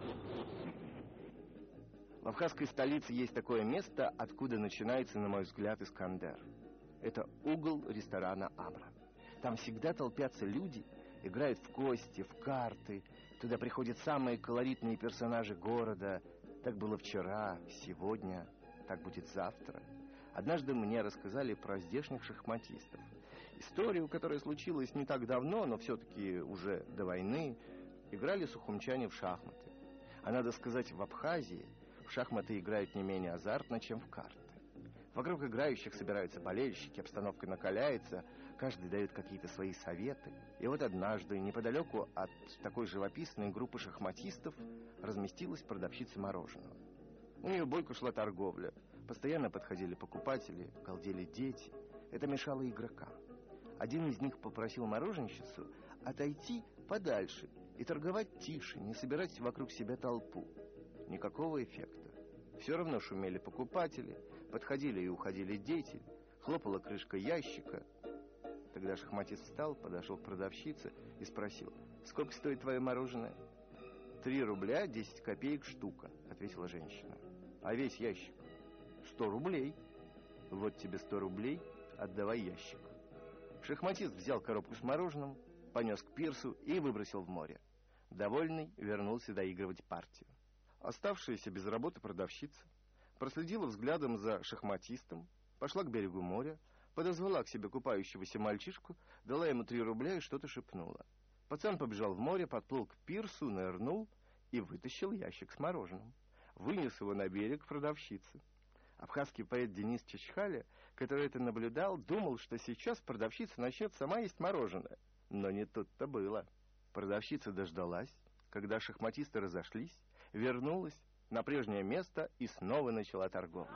T: В абхазской столице есть такое место, откуда начинается, на мой взгляд, Искандер. Это угол ресторана «Амра». Там всегда толпятся люди, играют в кости, в карты. Туда приходят самые колоритные персонажи города. Так было вчера, сегодня, так будет завтра. Однажды мне рассказали про здешних шахматистов. Историю, которая случилась не так давно, но все-таки уже до войны, играли сухумчане в шахматы. А надо сказать, в Абхазии в шахматы играют не менее азартно, чем в карты. Вокруг играющих собираются болельщики, обстановка накаляется, каждый дает какие-то свои советы. И вот однажды, неподалеку от такой живописной группы шахматистов, разместилась продавщица мороженого. У нее бойко шла торговля. Постоянно подходили покупатели, галдели дети. Это мешало игрокам. Один из них попросил мороженщицу отойти подальше и торговать тише, не собирать вокруг себя толпу. Никакого эффекта. Все равно шумели покупатели, подходили и уходили дети, хлопала крышка ящика. Тогда шахматист встал, подошел к продавщице и спросил: «Сколько стоит твое мороженое?» «Три рубля десять копеек штука», — ответила женщина. «А весь ящик?» «Сто рублей». «Вот тебе сто рублей, отдавай ящик». Шахматист взял коробку с мороженым, понес к пирсу и выбросил в море. Довольный вернулся доигрывать партию. Оставшаяся без работы продавщица проследила взглядом за шахматистом, пошла к берегу моря, подозвала к себе купающегося мальчишку, дала ему три рубля и что-то шепнула. Пацан побежал в море, подплыл к пирсу, нырнул и вытащил ящик с мороженым. Вынес его на берег продавщицы. Абхазский поэт Денис Чачхаля, который это наблюдал, думал, что сейчас продавщица начнет сама есть мороженое. Но не тут-то было. Продавщица дождалась, когда шахматисты разошлись, вернулась на прежнее место и снова начала торговлю.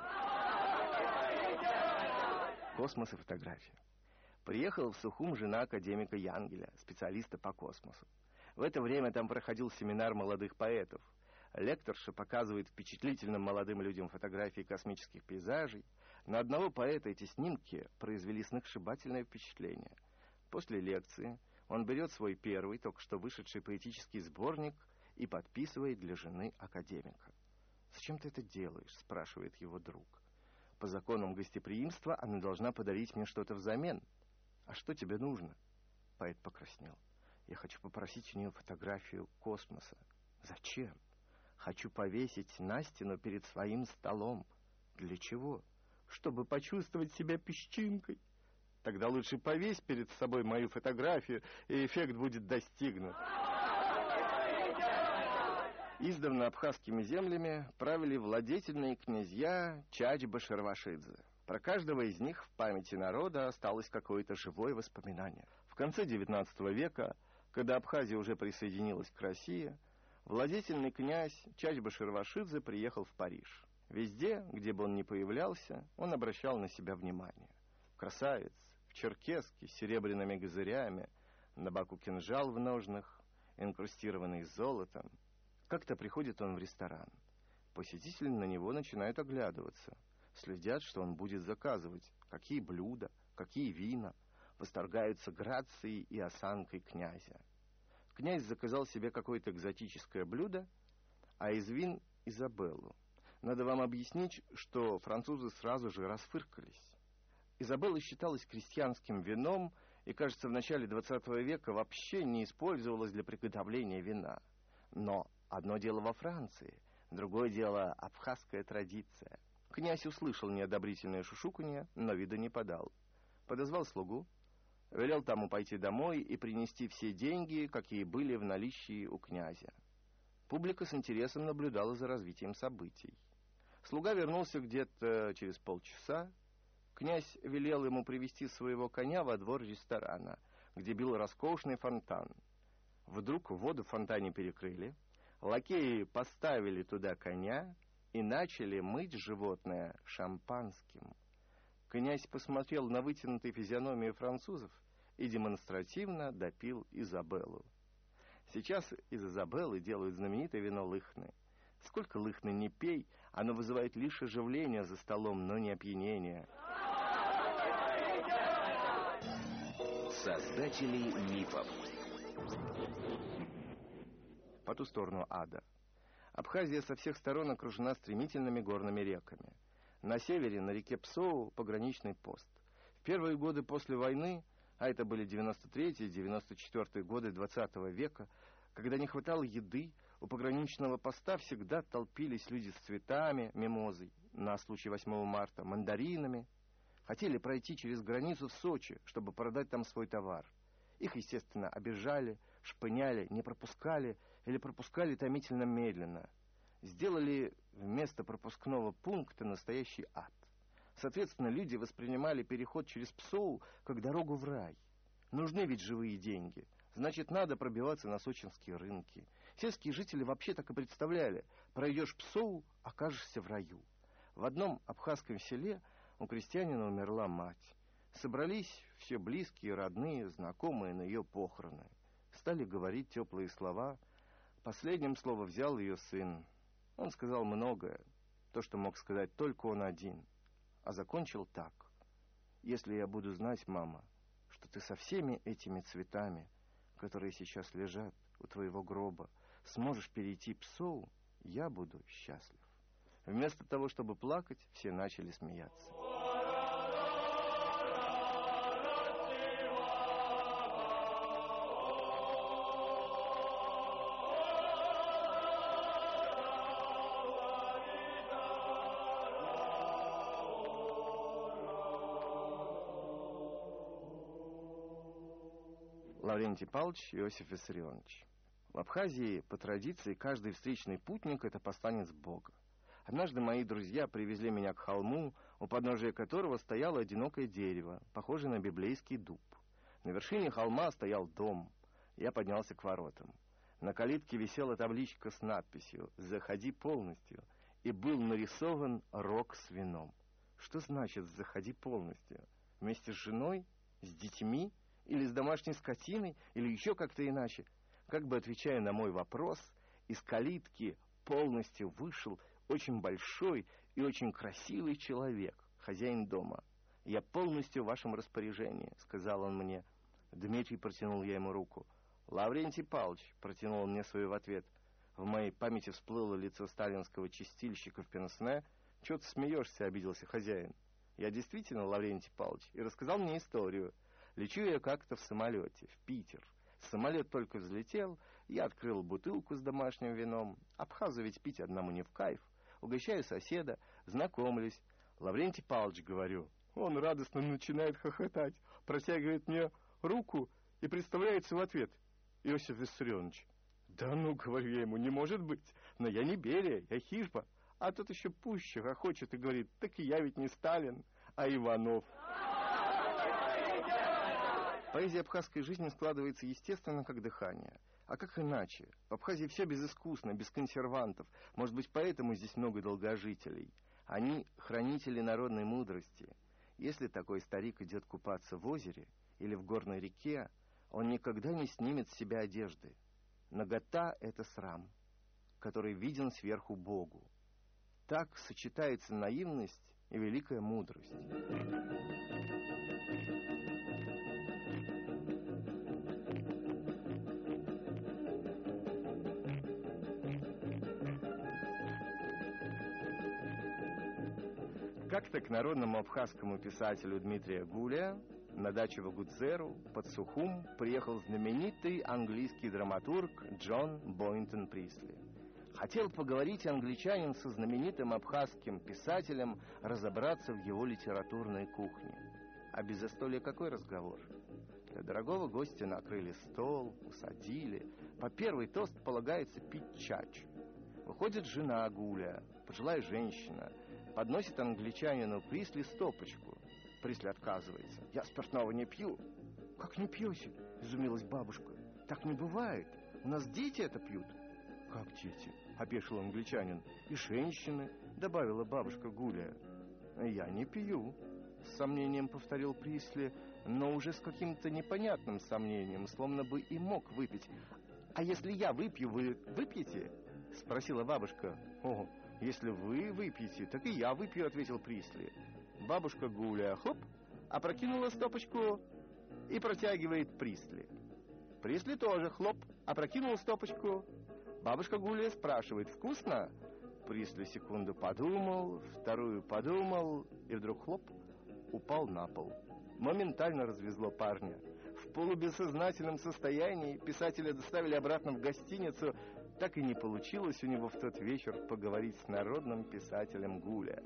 T: Космос и фотография. Приехала в Сухум жена академика Янгеля, специалиста по космосу. В это время там проходил семинар молодых поэтов. Лекторша показывает впечатлительным молодым людям фотографии космических пейзажей. На одного поэта эти снимки произвели сногсшибательное впечатление. После лекции он берет свой первый, только что вышедший поэтический сборник и подписывает для жены академика. «Зачем ты это делаешь?» — спрашивает его друг. «По законам гостеприимства она должна подарить мне что-то взамен». «А что тебе нужно?» Поэт покраснел. «Я хочу попросить у нее фотографию космоса». «Зачем?» «Хочу повесить на стену перед своим столом». «Для чего?» «Чтобы почувствовать себя песчинкой». «Тогда лучше повесь перед собой мою фотографию, и эффект будет достигнут». Издавна абхазскими землями правили владетельные князья Чачба-Шервашидзе. Про каждого из них в памяти народа осталось какое-то живое воспоминание. В конце девятнадцатого века, когда Абхазия уже присоединилась к России, владетельный князь Чачба-Шервашидзе приехал в Париж. Везде, где бы он ни появлялся, он обращал на себя внимание. Красавец, в черкеске с серебряными газырями, на боку кинжал в ножнах, инкрустированный золотом. Как-то приходит он в ресторан. Посетители на него начинают оглядываться. Следят, что он будет заказывать, какие блюда, какие вина. Восторгаются грацией и осанкой князя. Князь заказал себе какое-то экзотическое блюдо, а из вин — Изабеллу. Надо вам объяснить, что французы сразу же расфыркались. Изабелла считалась крестьянским вином и, кажется, в начале двадцатого века вообще не использовалась для приготовления вина. Но одно дело во Франции, другое дело абхазская традиция. Князь услышал неодобрительное шушуканье, но вида не подал. Подозвал слугу, велел тому пойти домой и принести все деньги, какие были в наличии у князя. Публика с интересом наблюдала за развитием событий. Слуга вернулся где-то через полчаса. Князь велел ему привести своего коня во двор ресторана, где бил роскошный фонтан. Вдруг воду в фонтане перекрыли, лакеи поставили туда коня и начали мыть животное шампанским. Князь посмотрел на вытянутые физиономии французов и демонстративно допил Изабеллу. Сейчас из Изабеллы делают знаменитое вино Лыхны. Сколько Лыхны не пей, оно вызывает лишь оживление за столом, но не опьянение.
B: Создатели мифов.
T: По ту сторону ада. Абхазия со всех сторон окружена стремительными горными реками. На севере, на реке Псоу, пограничный пост. В первые годы после войны, а это были девяносто третий — девяносто четвёртый годы двадцатого века, когда не хватало еды, у пограничного поста всегда толпились люди с цветами, мимозой, на случай восьмого марта, мандаринами. Хотели пройти через границу в Сочи, чтобы продать там свой товар. Их, естественно, обижали, шпыняли, не пропускали или пропускали томительно медленно. Сделали вместо пропускного пункта настоящий ад. Соответственно, люди воспринимали переход через Псоу как дорогу в рай. Нужны ведь живые деньги. Значит, надо пробиваться на сочинские рынки. Сельские жители вообще так и представляли. Пройдешь Псоу, окажешься в раю. В одном абхазском селе у крестьянина умерла мать. Собрались все близкие, родные, знакомые на ее похороны. Стали говорить теплые слова. Последним слово взял ее сын. Он сказал многое, то, что мог сказать только он один. А закончил так. «Если я буду знать, мама, что ты со всеми этими цветами, которые сейчас лежат у твоего гроба, сможешь перейти Псоу, я буду счастлив». Вместо того, чтобы плакать, все начали смеяться. Лаврентий Павлович и Иосиф Виссарионович. В Абхазии, по традиции, каждый встречный путник — это посланец Бога. Однажды мои друзья привезли меня к холму, у подножия которого стояло одинокое дерево, похожее на библейский дуб. На вершине холма стоял дом. Я поднялся к воротам. На калитке висела табличка с надписью «Заходи полностью», и был нарисован рог с вином. Что значит «заходи полностью»? Вместе с женой? С детьми? Или с домашней скотиной? Или еще как-то иначе? Как бы отвечая на мой вопрос, из калитки полностью вышел очень большой и очень красивый человек, хозяин дома. «Я полностью в вашем распоряжении», — сказал он мне. Дмитрий протянул я ему руку. «Лаврентий Павлович», — протянул он мне свою в ответ. В моей памяти всплыло лицо сталинского чистильщика в пенсне. «Чего ты смеешься?» — обиделся хозяин. «Я действительно Лаврентий Павлович», и рассказал мне историю. Лечу я как-то в самолете, в Питер. Самолет только взлетел, я открыл бутылку с домашним вином. Абхазу ведь пить одному не в кайф. Угощаю соседа, знакомлюсь. «Лаврентий Павлович», говорю. Он радостно начинает хохотать, протягивает мне руку и представляется в ответ. «Иосиф Виссарионович». «Да ну, — говорю я ему, — не может быть. Но я не Берия, я Хижба». А тот еще пуще хохочет и говорит: «Так и я ведь не Сталин, а Иванов». Поэзия абхазской жизни складывается естественно, как дыхание. А как иначе? В Абхазии все безыскусно, без консервантов. Может быть, поэтому здесь много долгожителей. Они хранители народной мудрости. Если такой старик идет купаться в озере или в горной реке, он никогда не снимет с себя одежды. Нагота — это срам, который виден сверху Богу. Так сочетается наивность и великая мудрость. Как-то к народному абхазскому писателю Дмитрия Гуля на дачу в Агудзеру под Сухум приехал знаменитый английский драматург Джон Бойнтон Присли. Хотел поговорить англичанин со знаменитым абхазским писателем, разобраться в его литературной кухне. А без застолья какой разговор? Для дорогого гостя накрыли стол, усадили. По первый тост полагается пить чачу. Выходит жена Гуля, пожилая женщина, подносит англичанину Присли стопочку. Присли отказывается. «Я спиртного не пью». «Как не пьете?» — изумилась бабушка. «Так не бывает. У нас дети это пьют». «Как дети?» — опешил англичанин. «И женщины», — добавила бабушка Гуля. «Я не пью», — с сомнением повторил Присли, но уже с каким-то непонятным сомнением, словно бы и мог выпить. «А если я выпью, вы выпьете?» — спросила бабушка. «О, если вы выпьете, так и я выпью», — ответил Присли. Бабушка Гуля, хлоп, опрокинула стопочку и протягивает Присли. Присли тоже, хлоп, опрокинул стопочку. Бабушка Гуля спрашивает: «Вкусно?» Присли секунду подумал, вторую подумал, и вдруг, хлоп, упал на пол. Моментально развезло парня. В полубессознательном состоянии писателя доставили обратно в гостиницу. Так и не получилось у него в тот вечер поговорить с народным писателем Гуля.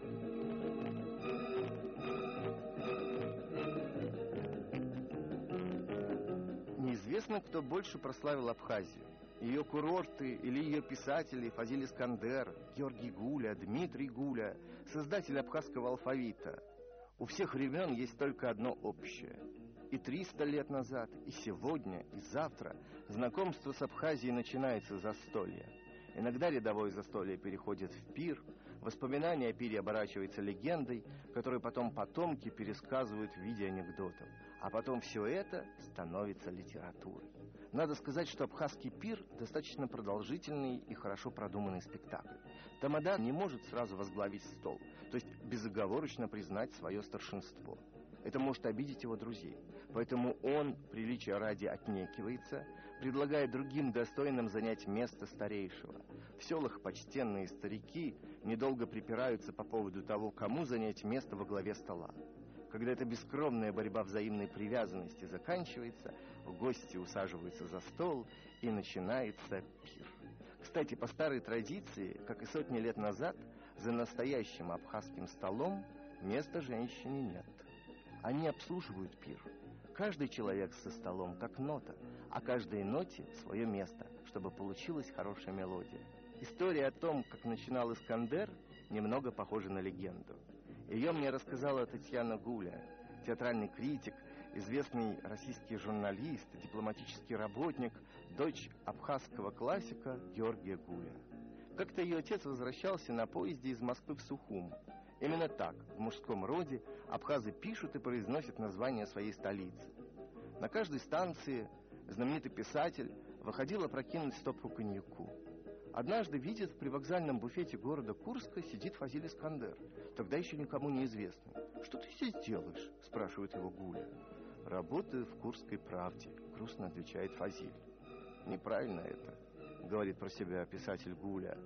T: Неизвестно, кто больше прославил Абхазию. Ее курорты или ее писатели Фазиль Искандер, Георгий Гуля, Дмитрий Гуля, создатель абхазского алфавита. У всех времен есть только одно общее. И триста лет назад, и сегодня, и завтра знакомство с Абхазией начинается с застолья. Иногда рядовое застолье переходит в пир, воспоминание о пире оборачивается легендой, которую потом потомки пересказывают в виде анекдотов. А потом все это становится литературой. Надо сказать, что абхазский пир достаточно продолжительный и хорошо продуманный спектакль. Тамада не может сразу возглавить стол, то есть безоговорочно признать свое старшинство. Это может обидеть его друзей. Поэтому он, приличия ради, отнекивается, предлагает другим достойным занять место старейшего. В селах почтенные старики недолго припираются по поводу того, кому занять место во главе стола. Когда эта бескромная борьба взаимной привязанности заканчивается, гости усаживаются за стол, и начинается пир. Кстати, по старой традиции, как и сотни лет назад, за настоящим абхазским столом места женщине нет. Они обслуживают пир. Каждый человек со столом как нота, а каждой ноте свое место, чтобы получилась хорошая мелодия. История о том, как начинал Искандер, немного похожа на легенду. Ее мне рассказала Татьяна Гуля, театральный критик, известный российский журналист, дипломатический работник, дочь абхазского классика Георгия Гуля. Как-то ее отец возвращался на поезде из Москвы в Сухум. Именно так, в мужском роде, абхазы пишут и произносят название своей столицы. На каждой станции знаменитый писатель выходил опрокинуть стопку коньяку. Однажды видит, в привокзальном буфете города Курска сидит Фазиль Искандер, тогда еще никому не известный. «Что ты здесь делаешь?» – спрашивает его Гуля. «Работаю в Курской правде», – грустно отвечает Фазиль. «Неправильно это», – говорит про себя писатель Гуля.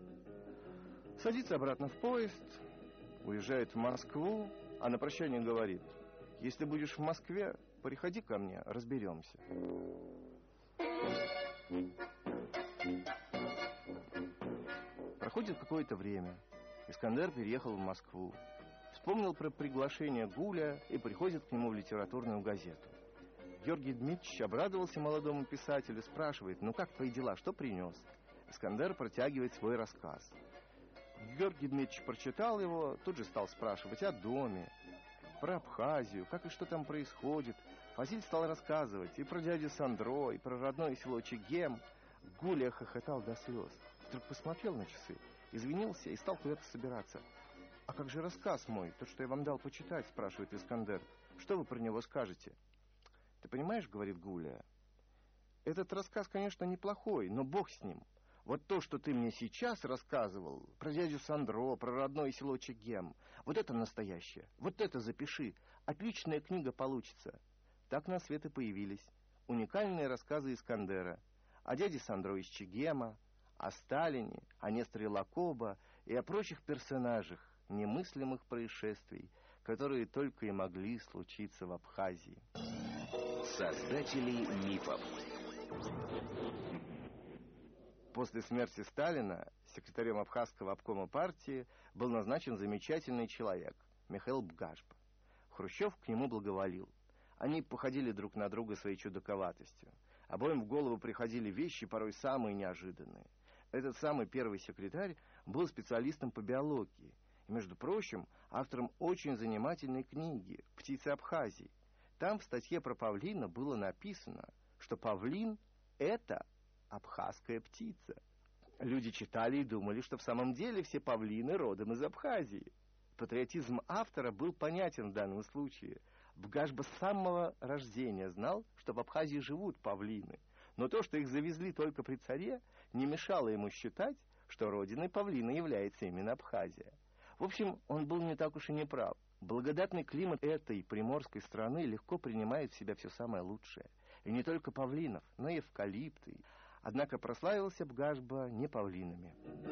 T: Садится обратно в поезд, уезжает в Москву, а на прощание говорит: «Если будешь в Москве, приходи ко мне, разберемся». Проходит какое-то время. Искандер переехал в Москву. Вспомнил про приглашение Гуля и приходит к нему в литературную газету. Георгий Дмитриевич обрадовался молодому писателю, спрашивает: «Ну как твои дела, что принес?» Искандер протягивает свой рассказ. Георгий Дмитриевич прочитал его, тут же стал спрашивать о доме, про Абхазию, как и что там происходит. Фазиль стал рассказывать и про дядю Сандро, и про родное село Чегем. Гуля хохотал до слез. Вдруг посмотрел на часы, извинился и стал куда-то собираться. «А как же рассказ мой, тот, что я вам дал почитать?» – спрашивает Искандер. «Что вы про него скажете?» «Ты понимаешь, — говорит Гуля, — этот рассказ, конечно, неплохой, но бог с ним. Вот то, что ты мне сейчас рассказывал, про дядю Сандро, про родное село Чегем, вот это настоящее, вот это запиши, отличная книга получится». Так на свет и появились уникальные рассказы Искандера о дяде Сандро из Чегема, о Сталине, о Несторе Лакоба и о прочих персонажах немыслимых происшествий, которые только и могли случиться в Абхазии.
B: Создатели мифов.
T: После смерти Сталина секретарем Абхазского обкома партии был назначен замечательный человек Михаил Бгашба. Хрущев к нему благоволил. Они походили друг на друга своей чудаковатостью. Обоим в голову приходили вещи, порой самые неожиданные. Этот самый первый секретарь был специалистом по биологии. И, между прочим, автором очень занимательной книги «Птицы Абхазии». Там в статье про павлина было написано, что павлин — это абхазская птица. Люди читали и думали, что в самом деле все павлины родом из Абхазии. Патриотизм автора был понятен в данном случае. Бгашба с самого рождения знал, что в Абхазии живут павлины. Но то, что их завезли только при царе, не мешало ему считать, что родиной павлина является именно Абхазия. В общем, он был не так уж и не прав. Благодатный климат этой приморской страны легко принимает в себя все самое лучшее. И не только павлинов, но и эвкалипты. Однако прославился Бгашба не павлинами.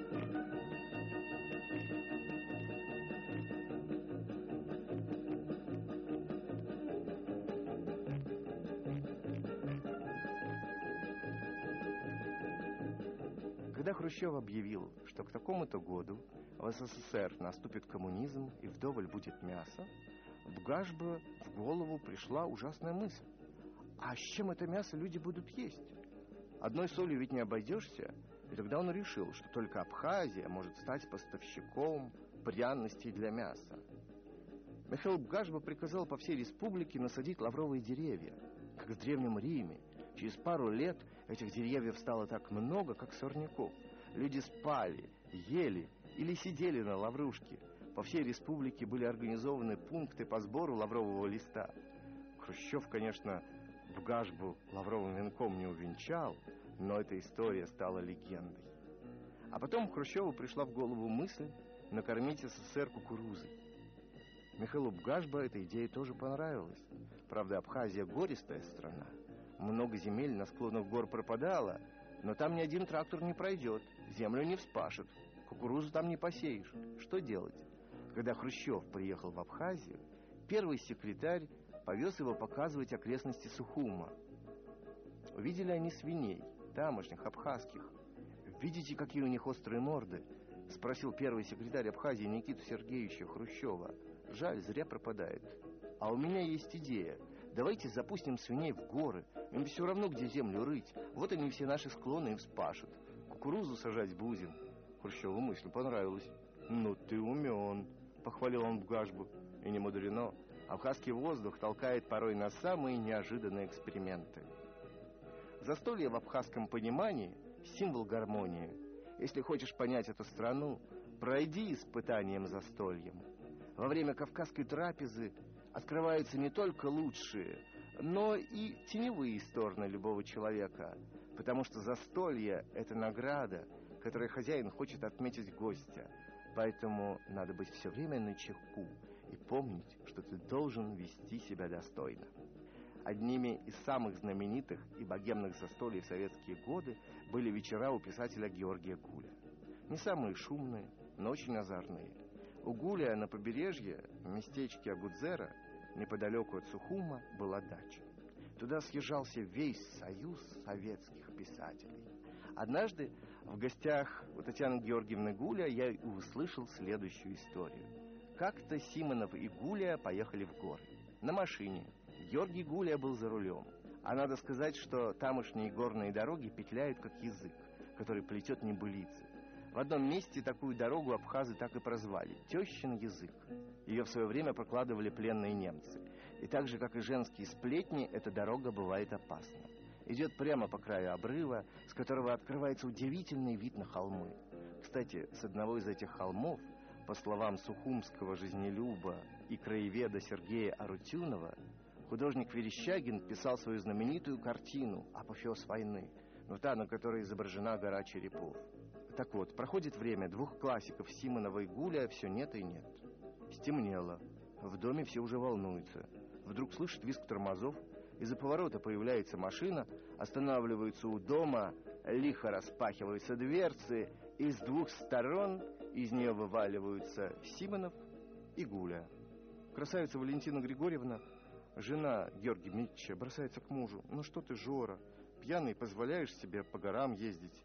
T: Когда Хрущев объявил, что к такому-то году в СССР наступит коммунизм и вдоволь будет мясо, Бгашбе в голову пришла ужасная мысль. А с чем это мясо люди будут есть? Одной солью ведь не обойдешься. И тогда он решил, что только Абхазия может стать поставщиком пряностей для мяса. Михаил Бгашба приказал по всей республике насадить лавровые деревья, как в Древнем Риме. Через пару лет этих деревьев стало так много, как сорняков. Люди спали, ели или сидели на лаврушке. По всей республике были организованы пункты по сбору лаврового листа. Хрущев, конечно, Бгашбу лавровым венком не увенчал, но эта история стала легендой. А потом Хрущеву пришла в голову мысль накормить СССР кукурузой. Михаилу Бгашба эта идея тоже понравилась. Правда, Абхазия гористая страна. Много земель на склонах гор пропадало, но там ни один трактор не пройдет, землю не вспашет, кукурузу там не посеешь. Что делать? Когда Хрущев приехал в Абхазию, первый секретарь повез его показывать окрестности Сухума. Увидели они свиней, тамошних, абхазских. «Видите, какие у них острые морды?» — спросил первый секретарь Абхазии Никиту Сергеевича Хрущева. «Жаль, зря пропадает. А у меня есть идея. Давайте запустим свиней в горы. Им все равно, где землю рыть. Вот они все наши склоны и вспашут. Кукурузу сажать будем». Хрущеву мысль понравилась. «Ну ты умен», — похвалил он Бгашбу. И не мудрено. Абхазский воздух толкает порой на самые неожиданные эксперименты. Застолье в абхазском понимании — символ гармонии. Если хочешь понять эту страну, пройди испытанием застольем. Во время кавказской трапезы открываются не только лучшие, но и теневые стороны любого человека, потому что застолье — это награда, которой хозяин хочет отметить гостя. Поэтому надо быть все время начеку и помнить, что ты должен вести себя достойно. Одними из самых знаменитых и богемных застолий в советские годы были вечера у писателя Георгия Гуля. Не самые шумные, но очень озорные. У Гуля на побережье, в местечке Агудзера, неподалеку от Сухума, была дача. Туда съезжался весь союз советских писателей. Однажды в гостях у Татьяны Георгиевны Гуля я услышал следующую историю. Как-то Симонов и Гуля поехали в горы. На машине. Георгий Гуля был за рулем. А надо сказать, что тамошние горные дороги петляют как язык, который плетет небылицы. В одном месте такую дорогу абхазы так и прозвали — «Тещин язык». Ее в свое время прокладывали пленные немцы. И так же, как и женские сплетни, эта дорога бывает опасна. Идет прямо по краю обрыва, с которого открывается удивительный вид на холмы. Кстати, с одного из этих холмов, по словам сухумского жизнелюба и краеведа Сергея Арутюнова, художник Верещагин писал свою знаменитую картину «Апофеоз войны», ну та, на которой изображена гора черепов. Так вот, проходит время, двух классиков Симонова и Гуля все нет и нет. Стемнело, в доме все уже волнуются. Вдруг слышит визг тормозов, из-за поворота появляется машина, останавливаются у дома, лихо распахиваются дверцы, и с двух сторон из нее вываливаются Симонов и Гуля. Красавица Валентина Григорьевна, жена Георгия Митча, бросается к мужу. «Ну что ты, Жора, пьяный позволяешь себе по горам ездить?»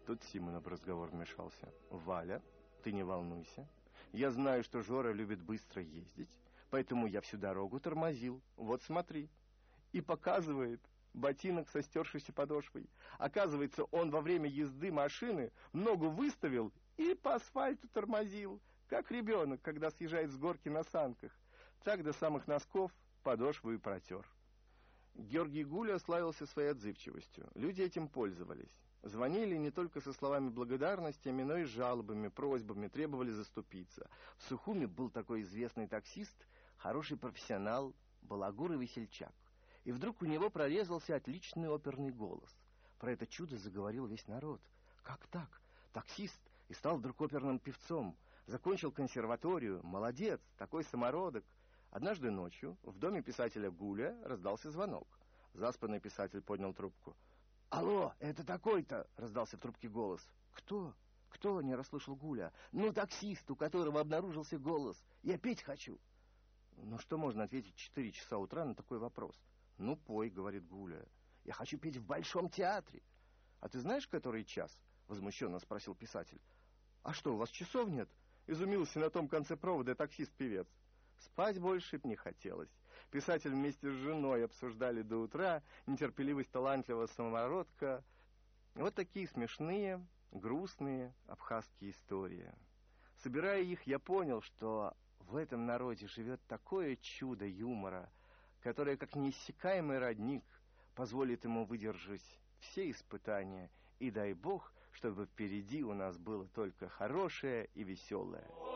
T: Тут Симонов в разговор вмешался. «Валя, ты не волнуйся. Я знаю, что Жора любит быстро ездить, поэтому я всю дорогу тормозил. Вот смотри». И показывает ботинок со стершейся подошвой. Оказывается, он во время езды машины ногу выставил и по асфальту тормозил, как ребенок, когда съезжает с горки на санках. Так до самых носков подошву и протер. Георгий Гуля славился своей отзывчивостью. Люди этим пользовались. Звонили не только со словами благодарности, но и с жалобами, просьбами, требовали заступиться. В Сухуми был такой известный таксист, хороший профессионал, балагур и весельчак. И вдруг у него прорезался отличный оперный голос. Про это чудо заговорил весь народ. Как так? Таксист и стал вдруг оперным певцом. Закончил консерваторию. Молодец, такой самородок. Однажды ночью в доме писателя Гуля раздался звонок. Заспанный писатель поднял трубку. «Алло, это такой-то!» — раздался в трубке голос. «Кто? Кто?» — не расслышал Гуля. «Ну, таксист, у которого обнаружился голос. Я петь хочу». Ну, что можно ответить в четыре часа утра на такой вопрос? «Ну, пой», — говорит Гуля. «Я хочу петь в Большом театре». «А ты знаешь, который час?» — возмущенно спросил писатель. «А что, у вас часов нет?» — изумился на том конце провода таксист-певец. Спать больше не хотелось. Писатель вместе с женой обсуждали до утра нетерпеливость талантливого самородка. Вот такие смешные, грустные абхазские истории. Собирая их, я понял, что в этом народе живет такое чудо юмора, которое, как неиссякаемый родник, позволит ему выдержать все испытания. И дай Бог, чтобы впереди у нас было только хорошее и веселое.